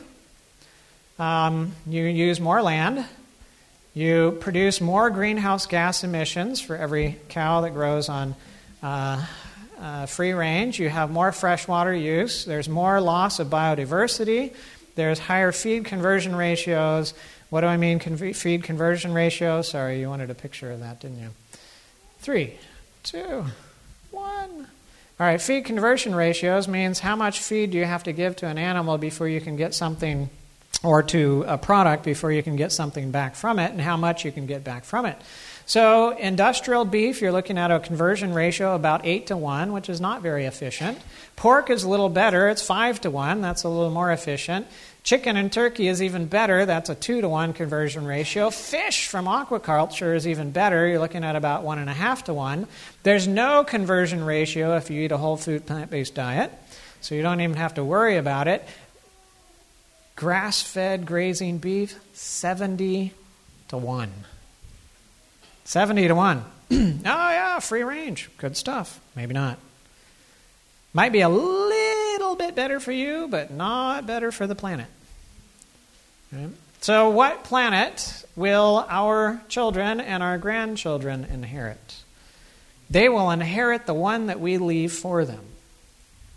Speaker 1: Um, you use more land. You produce more greenhouse gas emissions for every cow that grows on uh, uh, free range. You have more freshwater use. There's more loss of biodiversity. There's higher feed conversion ratios. What do I mean, con- feed conversion ratio? Sorry, you wanted a picture of that, didn't you? Three, two, one. All right, feed conversion ratios means how much feed do you have to give to an animal before you can get something, or to a product before you can get something back from it, and how much you can get back from it. So industrial beef, you're looking at a conversion ratio about eight to one, which is not very efficient. Pork is a little better. It's five to one. That's a little more efficient. Chicken and turkey is even better. That's a two to one conversion ratio. Fish from aquaculture is even better. You're looking at about one and a half to one. There's no conversion ratio if you eat a whole food plant-based diet, so you don't even have to worry about it. Grass-fed grazing beef, seventy to one. seventy to one. Oh, yeah, free range. Good stuff. Maybe not. Might be a little bit better for you, but not better for the planet. Okay. So what planet will our children and our grandchildren inherit? They will inherit the one that we leave for them.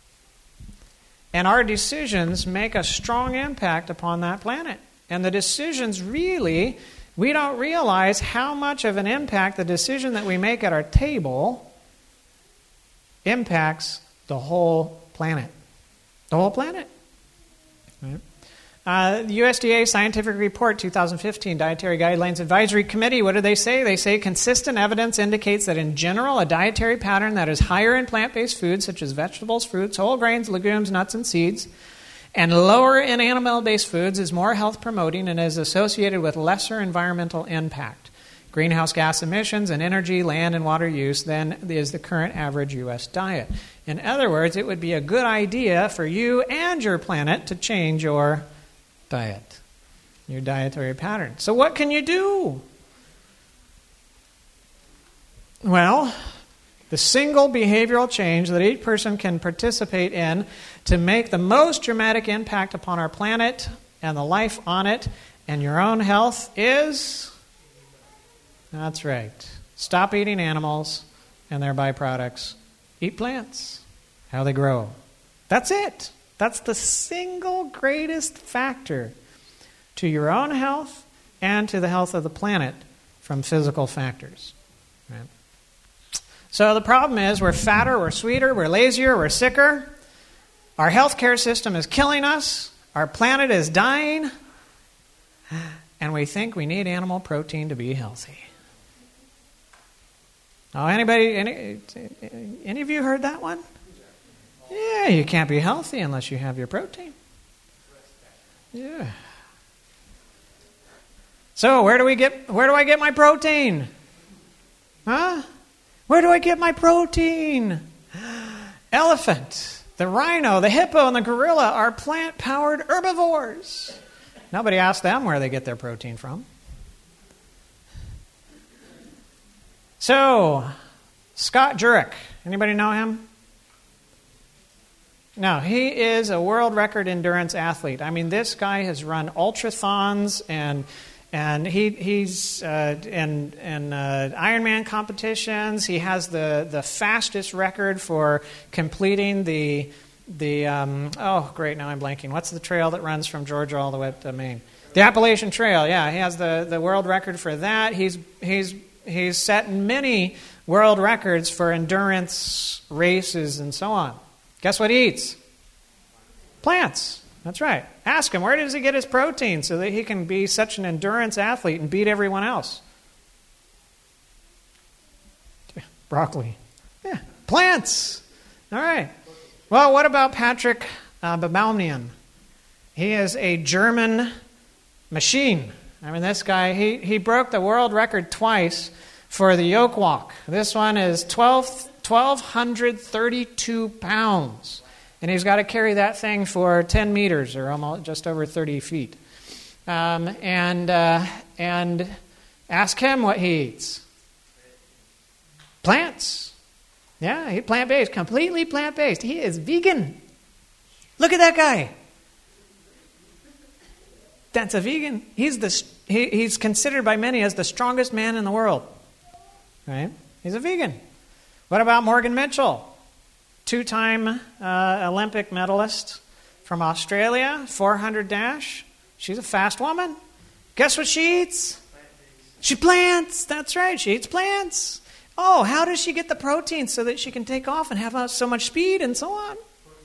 Speaker 1: And our decisions make a strong impact upon that planet. And the decisions really, we don't realize how much of an impact the decision that we make at our table impacts the whole planet. The whole planet. Right? Uh, the U S D A Scientific Report twenty fifteen Dietary Guidelines Advisory Committee, what do they say? They say consistent evidence indicates that in general, a dietary pattern that is higher in plant-based foods such as vegetables, fruits, whole grains, legumes, nuts, and seeds, and lower in animal-based foods is more health-promoting and is associated with lesser environmental impact, greenhouse gas emissions, and energy, land, and water use than is the current average U S diet. In other words, it would be a good idea for you and your planet to change your diet, your dietary pattern. So what can you do? Well, the single behavioral change that each person can participate in to make the most dramatic impact upon our planet and the life on it and your own health is, that's right, stop eating animals and their byproducts. Eat plants, how they grow. That's it. That's the single greatest factor to your own health and to the health of the planet from physical factors. Right? So the problem is we're fatter, we're sweeter, we're lazier, we're sicker. Our healthcare system is killing us. Our planet is dying. And we think we need animal protein to be healthy. Oh, anybody, any, any of you heard that one? Yeah, you can't be healthy unless you have your protein. Yeah. So where do we get? Where do I get my protein? Huh? Where do I get my protein? Elephant, the rhino, the hippo, and the gorilla are plant-powered herbivores. Nobody asked them where they get their protein from. So, Scott Jurek, anybody know him? No, he is a world record endurance athlete. I mean, this guy has run ultrathons and and he he's uh, in in uh, Ironman competitions. He has the, the fastest record for completing the the um, oh great now I'm blanking. What's the trail that runs from Georgia all the way up to Maine? The Appalachian Trail. Yeah, he has the, the world record for that. He's he's he's set many world records for endurance races and so on. Guess what he eats? Plants. That's right. Ask him, where does he get his protein so that he can be such an endurance athlete and beat everyone else? Broccoli. Yeah. Plants. All right. Well, what about Patrick uh, Baboumian? He is a German machine. I mean, this guy, he, he broke the world record twice for the yoke walk. This one is twelve one thousand two hundred thirty-two pounds. And he's got to carry that thing for ten meters, or almost just over thirty feet. Um, and uh, and ask him what he eats. Plants. Yeah, he's plant-based, completely plant-based. He is vegan. Look at that guy. That's a vegan. He's the he, he's considered by many as the strongest man in the world. Right? He's a vegan. What about Morgan Mitchell? Two-time uh, Olympic medalist from Australia, four hundred dash. She's a fast woman. Guess what she eats? She plants. That's right. She eats plants. Oh, how does she get the protein so that she can take off and have uh, so much speed and so on?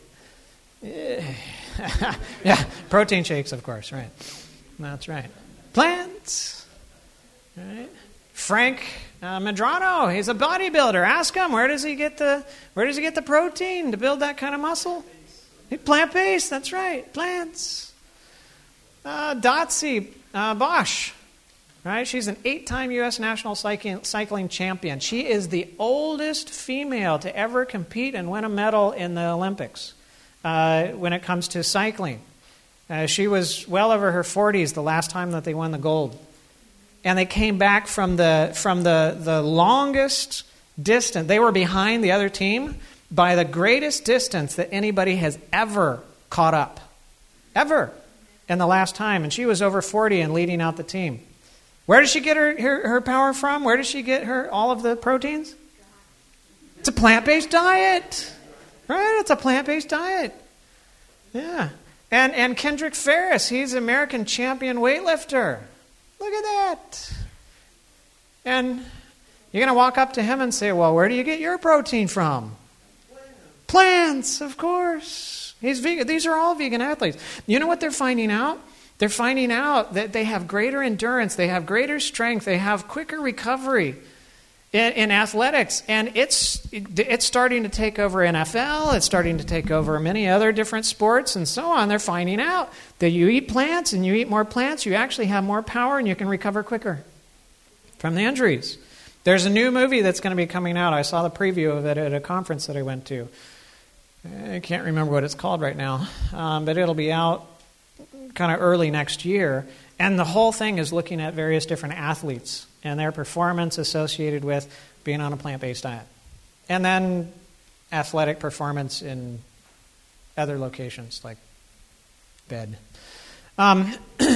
Speaker 1: Yeah, protein shakes, of course. Right. That's right. Plants. Right. Frank uh, Medrano, he's a bodybuilder. Ask him, where does he get the where does he get the protein to build that kind of muscle? He's plant-based. That's right. Plants. Uh, Dotsie uh, Bosch. Right? She's an eight-time U S national cycling, cycling champion. She is the oldest female to ever compete and win a medal in the Olympics uh, when it comes to cycling. Uh, she was well over her forties the last time that they won the gold. And they came back from the from the, the longest distance. They were behind the other team by the greatest distance that anybody has ever caught up. Ever. In the last time. And she was over forty and leading out the team. Where does she get her, her, her power from? Where does she get her all of the proteins? It's a plant-based diet. Right? It's a plant-based diet. Yeah. And and Kendrick Ferris, he's an American champion weightlifter. Look at that. And you're going to walk up to him and say, well, where do you get your protein from? Plants, Plants of course. He's vegan. These are all vegan athletes. You know what they're finding out? They're finding out that they have greater endurance, they have greater strength, they have quicker recovery in, in athletics. And it's it's starting to take over N F L, it's starting to take over many other different sports and so on. They're finding out that you eat plants and you eat more plants, you actually have more power and you can recover quicker from the injuries. There's a new movie that's going to be coming out. I saw the preview of it at a conference that I went to. I can't remember what it's called right now, um, but it'll be out kind of early next year. And the whole thing is looking at various different athletes and their performance associated with being on a plant-based diet. And then athletic performance in other locations like bed. Um,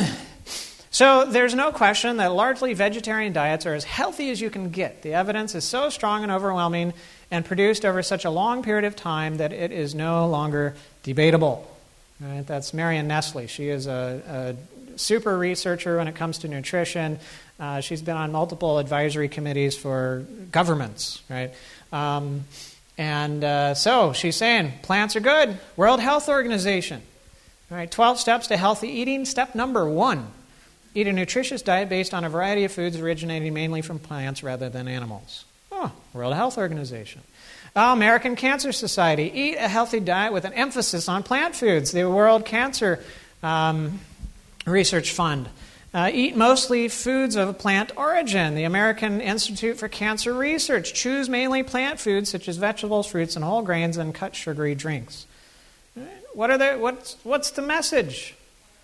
Speaker 1: so there's no question that largely vegetarian diets are as healthy as you can get. The evidence is so strong and overwhelming and produced over such a long period of time that it is no longer debatable. Right? That's Marion Nestle. She is a, a super researcher when it comes to nutrition. Uh, she's been on multiple advisory committees for governments, right? Um, and uh, so she's saying plants are good. World Health Organization. All right, twelve steps to healthy eating. Step number one: eat a nutritious diet based on a variety of foods originating mainly from plants rather than animals. Oh, World Health Organization. Oh, American Cancer Society. Eat a healthy diet with an emphasis on plant foods. The World Cancer um, Research Fund. Uh, eat mostly foods of plant origin. The American Institute for Cancer Research. Choose mainly plant foods such as vegetables, fruits, and whole grains, and cut sugary drinks. What are the, what's, what's the message?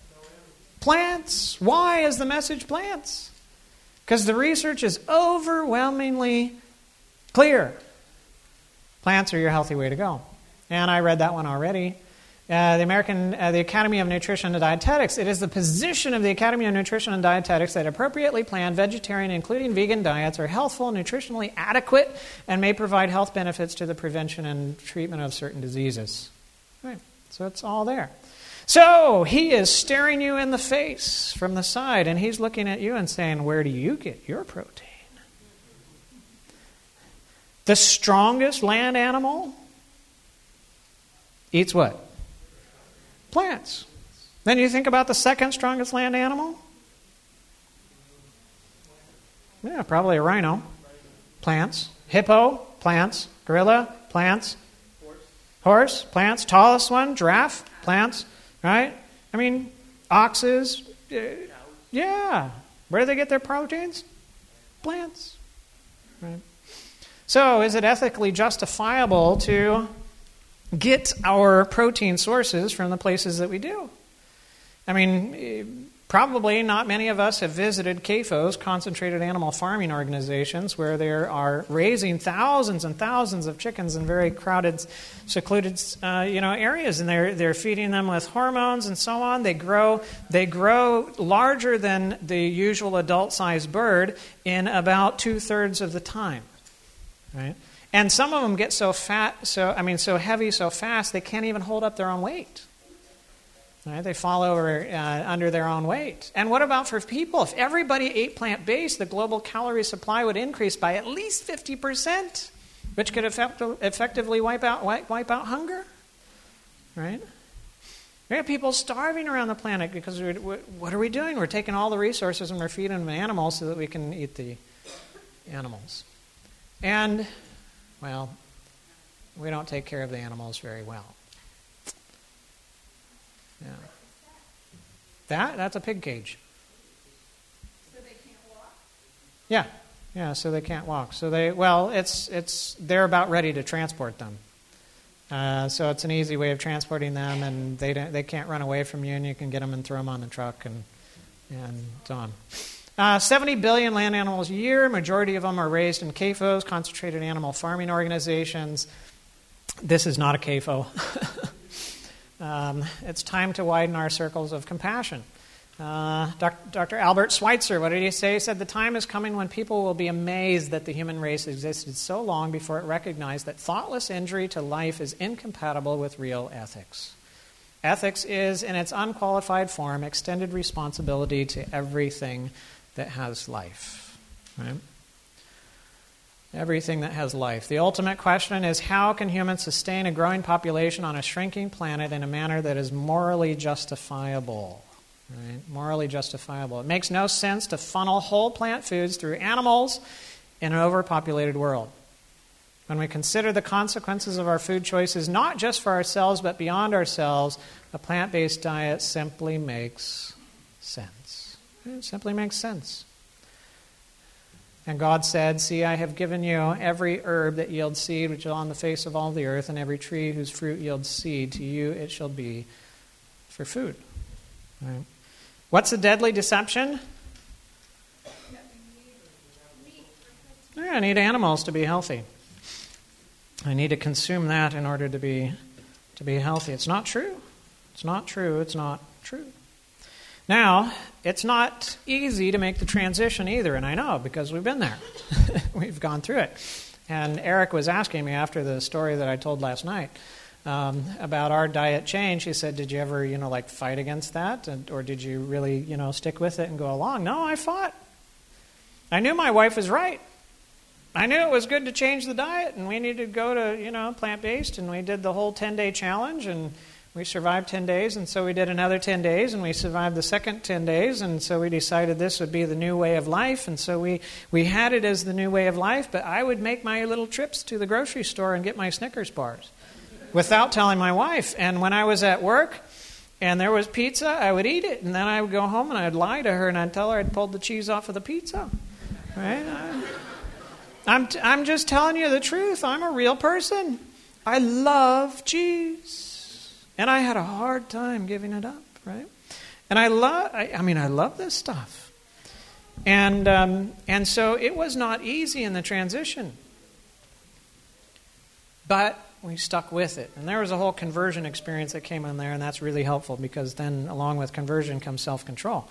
Speaker 1: Plants. Why is the message plants? Because the research is overwhelmingly clear. Plants are your healthy way to go. And I read that one already. Uh, the American, uh, the Academy of Nutrition and Dietetics. It is the position of the Academy of Nutrition and Dietetics that appropriately planned vegetarian, including vegan diets, are healthful, nutritionally adequate, and may provide health benefits to the prevention and treatment of certain diseases. Right. So it's all there. So he is staring you in the face from the side, and he's looking at you and saying, where do you get your protein? The strongest land animal eats what? Plants. Then you think about the second strongest land animal? Yeah, probably a rhino. Plants. Hippo, plants. Gorilla, plants. Horse, plants. Tallest one, giraffe, plants. Right? I mean, oxes. Uh, yeah. Where do they get their proteins? Plants. Right? So, is it ethically justifiable to get our protein sources from the places that we do? I mean, probably not many of us have visited C A F Os, concentrated animal farming organizations, where they are raising thousands and thousands of chickens in very crowded, secluded, uh, you know, areas, and they're they're feeding them with hormones and so on. They grow they grow larger than the usual adult-sized bird in about two thirds of the time. Right? And some of them get so fat, so I mean, so heavy, so fast, they can't even hold up their own weight. Right? They fall over uh, under their own weight. And what about for people? If everybody ate plant-based, the global calorie supply would increase by at least fifty percent, which could effect- effectively wipe out wipe, wipe out hunger. Right? We have people starving around the planet because we're, we're, what are we doing? We're taking all the resources and we're feeding them animals so that we can eat the animals. And, well, we don't take care of the animals very well. Yeah. That, that's a pig cage.
Speaker 2: So they can't walk?
Speaker 1: Yeah. Yeah, so they can't walk. So they, well, it's, it's, they're about ready to transport them. Uh, so it's an easy way of transporting them, and they don't, they can't run away from you, and you can get them and throw them on the truck and, and so on. Uh, seventy billion land animals a year. Majority of them are raised in C A F Os, concentrated animal farming organizations. This is not a C A F O. um, it's time to widen our circles of compassion. Uh, Doctor Albert Schweitzer, what did he say? He said, the time is coming when people will be amazed that the human race existed so long before it recognized that thoughtless injury to life is incompatible with real ethics. Ethics is, in its unqualified form, extended responsibility to everything that has life. Right? Everything that has life. The ultimate question is, how can humans sustain a growing population on a shrinking planet in a manner that is morally justifiable? Right? Morally justifiable. It makes no sense to funnel whole plant foods through animals in an overpopulated world. When we consider the consequences of our food choices, not just for ourselves but beyond ourselves, a plant-based diet simply makes sense. It simply makes sense. And God said, "See, I have given you every herb that yields seed, which is on the face of all the earth, and every tree whose fruit yields seed. To you it shall be for food." Right? What's a deadly deception? Yeah, I need animals to be healthy. I need to consume that in order to be to be healthy. It's not true. It's not true. It's not true. Now, it's not easy to make the transition either, and I know because we've been there. We've gone through it. And Eric was asking me after the story that I told last night um, about our diet change. He said, "Did you ever, you know, like fight against that, and, or did you really, you know, stick with it and go along?" No, I fought. I knew my wife was right. I knew it was good to change the diet, and we needed to go to, you know, plant-based, and we did the whole ten-day challenge, and we survived ten days, and so we did another ten days, and we survived the second ten days, and so we decided this would be the new way of life, and so we, we had it as the new way of life, but I would make my little trips to the grocery store and get my Snickers bars without telling my wife. And when I was at work and there was pizza, I would eat it, and then I would go home and I'd lie to her and I'd tell her I'd pulled the cheese off of the pizza. Right? I, I'm, t- I'm just telling you the truth. I'm a real person. I love cheese. And I had a hard time giving it up, right? And I love, I, I mean, I love this stuff. And um, and so it was not easy in the transition. But we stuck with it. And there was a whole conversion experience that came in there, and that's really helpful because then along with conversion comes self-control.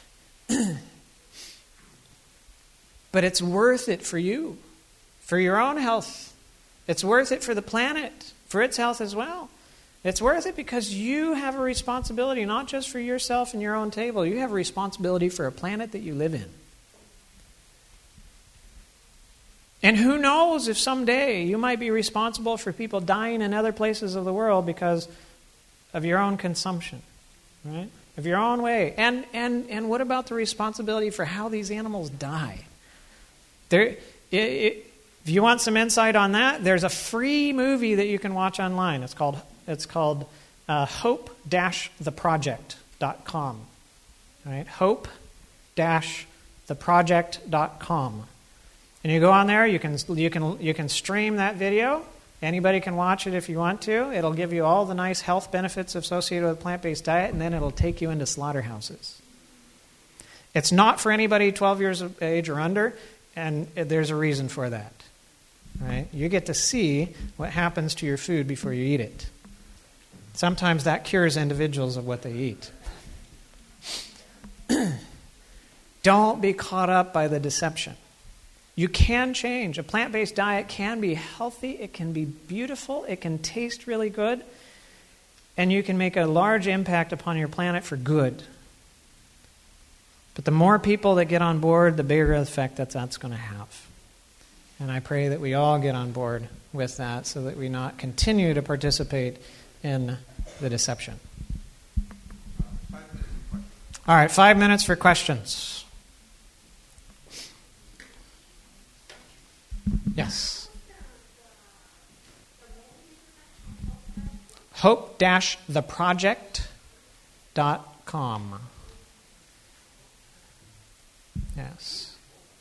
Speaker 1: But it's worth it for you, for your own health. It's worth it for the planet, for its health as well. It's worth it because you have a responsibility, not just for yourself and your own table. You have a responsibility for a planet that you live in. And who knows if someday you might be responsible for people dying in other places of the world because of your own consumption, right? Of your own way. And and and what about the responsibility for how these animals die? There, it, it, if you want some insight on that, there's a free movie that you can watch online. It's called It's called uh, hope dash the project dot com. Right? hope dash the project dot com. And you go on there, you can you can you can stream that video. Anybody can watch it if you want to. It'll give you all the nice health benefits associated with a plant-based diet, and then it'll take you into slaughterhouses. It's not for anybody twelve years of age or under, and there's a reason for that. Right? You get to see what happens to your food before you eat it. Sometimes that cures individuals of what they eat. Don't be caught up by the deception. You can change. A plant-based diet can be healthy, it can be beautiful, it can taste really good, and you can make a large impact upon your planet for good. But the more people that get on board, the bigger effect that that's going to have. And I pray that we all get on board with that so that we not continue to participate in the deception. All right, five minutes for questions. Yes. hope dash the project dot com. Yes.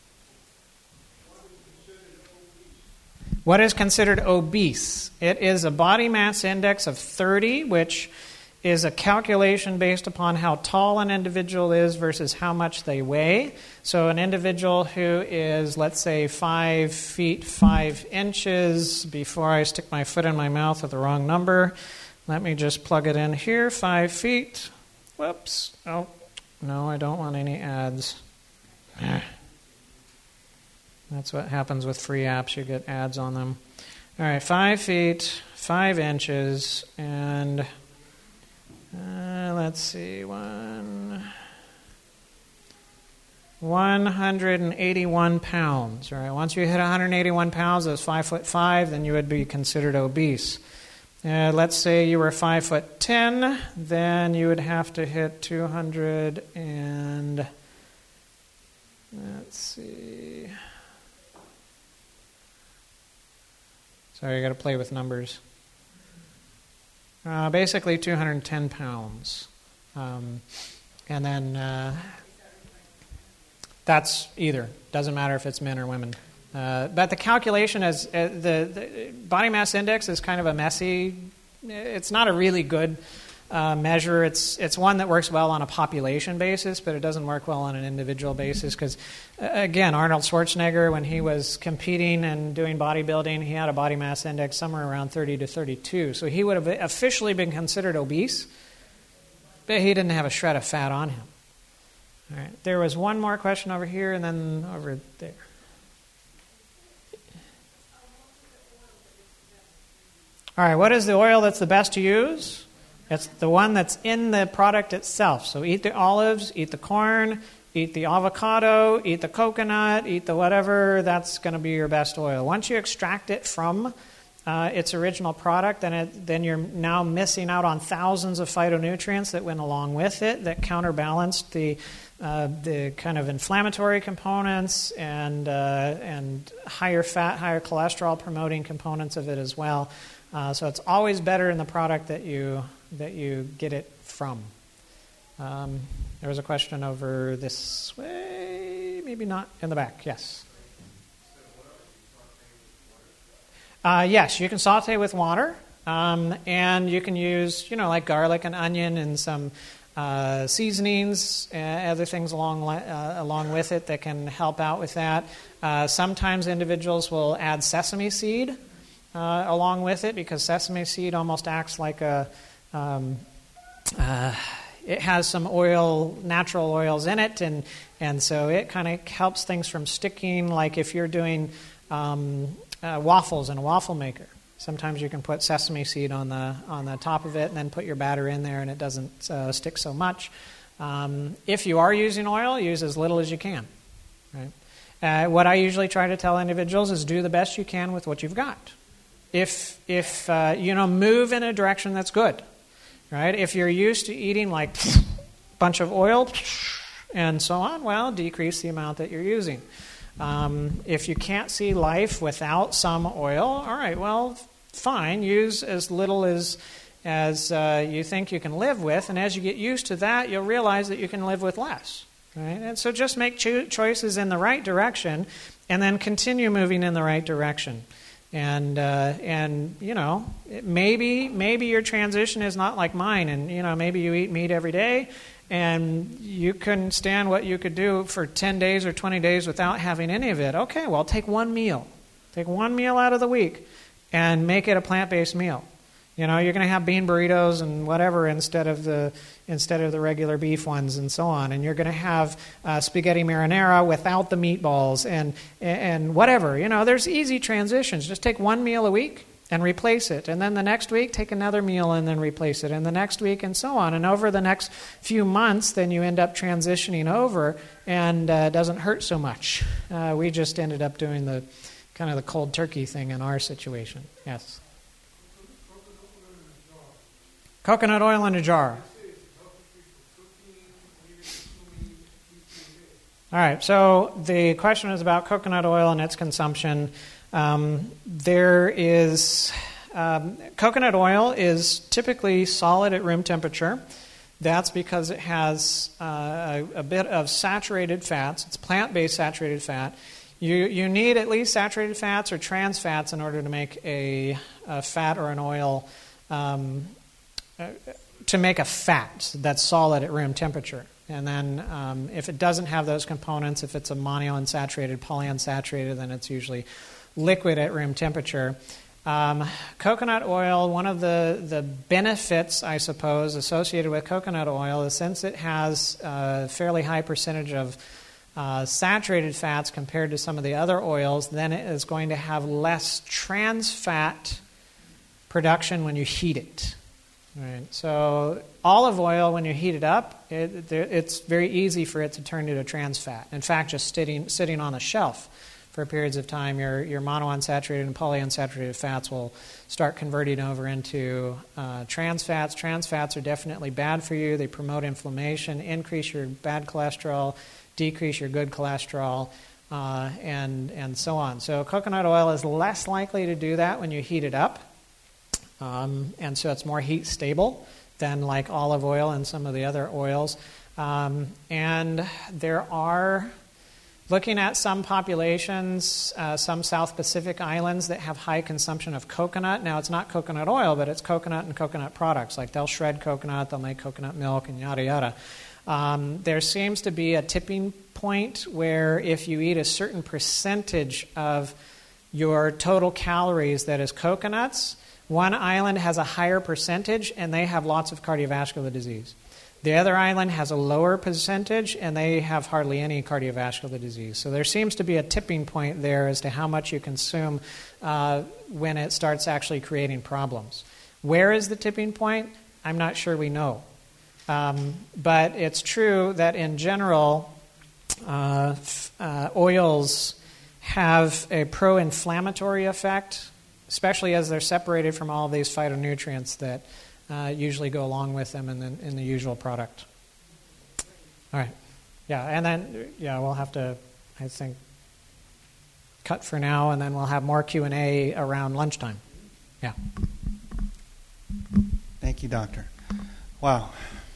Speaker 1: What is considered obese? It is a body mass index of thirty, which is a calculation based upon how tall an individual is versus how much they weigh. So an individual who is, let's say, five feet five inches, before I stick my foot in my mouth with the wrong number, let me just plug it in here, five feet. Whoops. Oh, no, I don't want any ads. That's what happens with free apps. You get ads on them. All right, five feet, five inches, and Uh, let's see, one, one hundred eighty-one pounds. All right, once you hit one hundred eighty-one pounds, that's five foot five, then you would be considered obese. Uh, let's say you were five foot ten, then you would have to hit two hundred and let's see. Sorry, I got to play with numbers. Uh, basically, two hundred ten pounds, um, and then uh, that's either. Doesn't matter if it's men or women. Uh, but the calculation is uh, the, the body mass index is kind of a messy. It's not a really good uh, measure. It's it's one that works well on a population basis, but it doesn't work well on an individual basis because, uh, again, Arnold Schwarzenegger, when he was competing and doing bodybuilding, he had a body mass index somewhere around thirty to thirty-two. So he would have officially been considered obese, but he didn't have a shred of fat on him. All right. There was one more question over here and then over there. All right, what is the oil that's the best to use? It's the one that's in the product itself. So eat the olives, eat the corn, eat the avocado, eat the coconut, eat the whatever. That's going to be your best oil. Once you extract it from uh, its original product, then, it, then you're now missing out on thousands of phytonutrients that went along with it that counterbalanced the uh, the kind of inflammatory components and uh, and higher fat, higher cholesterol promoting components of it as well. Uh, so it's always better in the product that you that you get it from. Um, there was a question over this way, maybe not in the back. Yes. Uh, yes, you can saute with water, um, and you can use you know like garlic and onion and some uh, seasonings, uh, other things along uh, along with it that can help out with that. Uh, sometimes individuals will add sesame seed Uh, along with it because sesame seed almost acts like a, um, uh, it has some oil, natural oils in it, and and so it kind of helps things from sticking. Like if you're doing um, uh, waffles in a waffle maker, sometimes you can put sesame seed on the on the top of it, and then put your batter in there, and it doesn't uh, stick so much. Um, if you are using oil, use as little as you can. Right? Uh, what I usually try to tell individuals is do the best you can with what you've got. If, if uh, you know, move in a direction that's good, right? If you're used to eating like a bunch of oil and so on, well, decrease the amount that you're using. Um, if you can't see life without some oil, all right, well, fine. Use as little as, as uh, you think you can live with, and as you get used to that, you'll realize that you can live with less, right? And so just make cho- choices in the right direction and then continue moving in the right direction. And uh, and you know maybe maybe your transition is not like mine, and you know maybe you eat meat every day, and you couldn't stand what you could do for ten days or twenty days without having any of it. Okay, well take one meal, take one meal out of the week, and make it a plant-based meal. You know you're going to have bean burritos and whatever instead of the instead of the regular beef ones and so on, and you're going to have uh, spaghetti marinara without the meatballs and and whatever. You know there's easy transitions. Just take one meal a week and replace it, and then the next week take another meal and then replace it, and the next week and so on. And over the next few months, then you end up transitioning over, and uh, it doesn't hurt so much. Uh, we just ended up doing the kind of the cold turkey thing in our situation. Yes. Coconut oil in a jar. All right, so the question is about coconut oil and its consumption. Um, there is, um, coconut oil is typically solid at room temperature. That's because it has uh, a, a bit of saturated fats. It's plant-based saturated fat. You you need at least saturated fats or trans fats in order to make a, a fat or an oil um Uh, to make a fat that's solid at room temperature. And then um, if it doesn't have those components, if it's a monounsaturated, polyunsaturated, then it's usually liquid at room temperature. Um, coconut oil, one of the, the benefits, I suppose, associated with coconut oil is since it has a fairly high percentage of uh, saturated fats compared to some of the other oils, then it is going to have less trans fat production when you heat it. Right. So olive oil, when you heat it up, it, it's very easy for it to turn into trans fat. In fact, just sitting sitting on a shelf for periods of time, your your monounsaturated and polyunsaturated fats will start converting over into uh, trans fats. Trans fats are definitely bad for you. They promote inflammation, increase your bad cholesterol, decrease your good cholesterol, uh, and and so on. So coconut oil is less likely to do that when you heat it up. Um, and so it's more heat stable than like olive oil and some of the other oils. Um, and there are, looking at some populations, uh, some South Pacific islands that have high consumption of coconut. Now, it's not coconut oil, but it's coconut and coconut products. Like they'll shred coconut, they'll make coconut milk, and yada, yada. Um, there seems to be a tipping point where if you eat a certain percentage of your total calories that is coconuts, one island has a higher percentage, and they have lots of cardiovascular disease. The other island has a lower percentage, and they have hardly any cardiovascular disease. So there seems to be a tipping point there as to how much you consume uh, when it starts actually creating problems. Where is the tipping point? I'm not sure we know. Um, but it's true that in general, uh, f- uh, oils have a pro-inflammatory effect, especially as they're separated from all of these phytonutrients that uh, usually go along with them in the, in the usual product. All right. Yeah, and then, yeah, we'll have to, I think, cut for now, and then we'll have more Q and A around lunchtime. Yeah.
Speaker 3: Thank you, Doctor. Wow.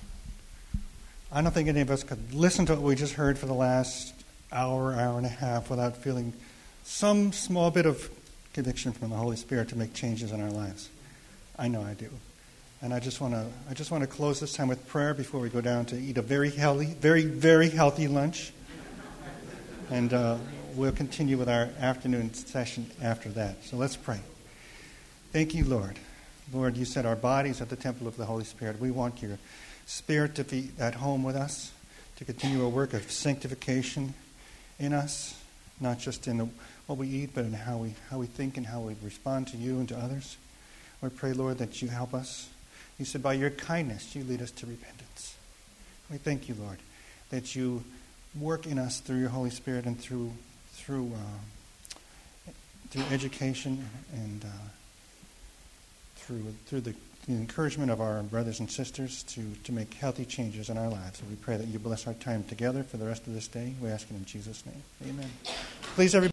Speaker 3: I don't think any of us could listen to what we just heard for the last hour, hour and a half without feeling some small bit of conviction from the Holy Spirit to make changes in our lives. I know I do. And I just want to I just want to close this time with prayer before we go down to eat a very healthy, very, very healthy lunch. And uh, we'll continue with our afternoon session after that. So let's pray. Thank you, Lord. Lord, you said our bodies are the temple of the Holy Spirit. We want your Spirit to be at home with us, to continue a work of sanctification in us, not just in the what we eat, but in how we how we think and how we respond to you and to others. We pray, Lord, that you help us. You said by your kindness you lead us to repentance. We thank you, Lord, that you work in us through your Holy Spirit and through through uh, through education and uh, through through the, the encouragement of our brothers and sisters to, to make healthy changes in our lives. And we pray that you bless our time together for the rest of this day. We ask it in Jesus' name. Amen. Please, everybody.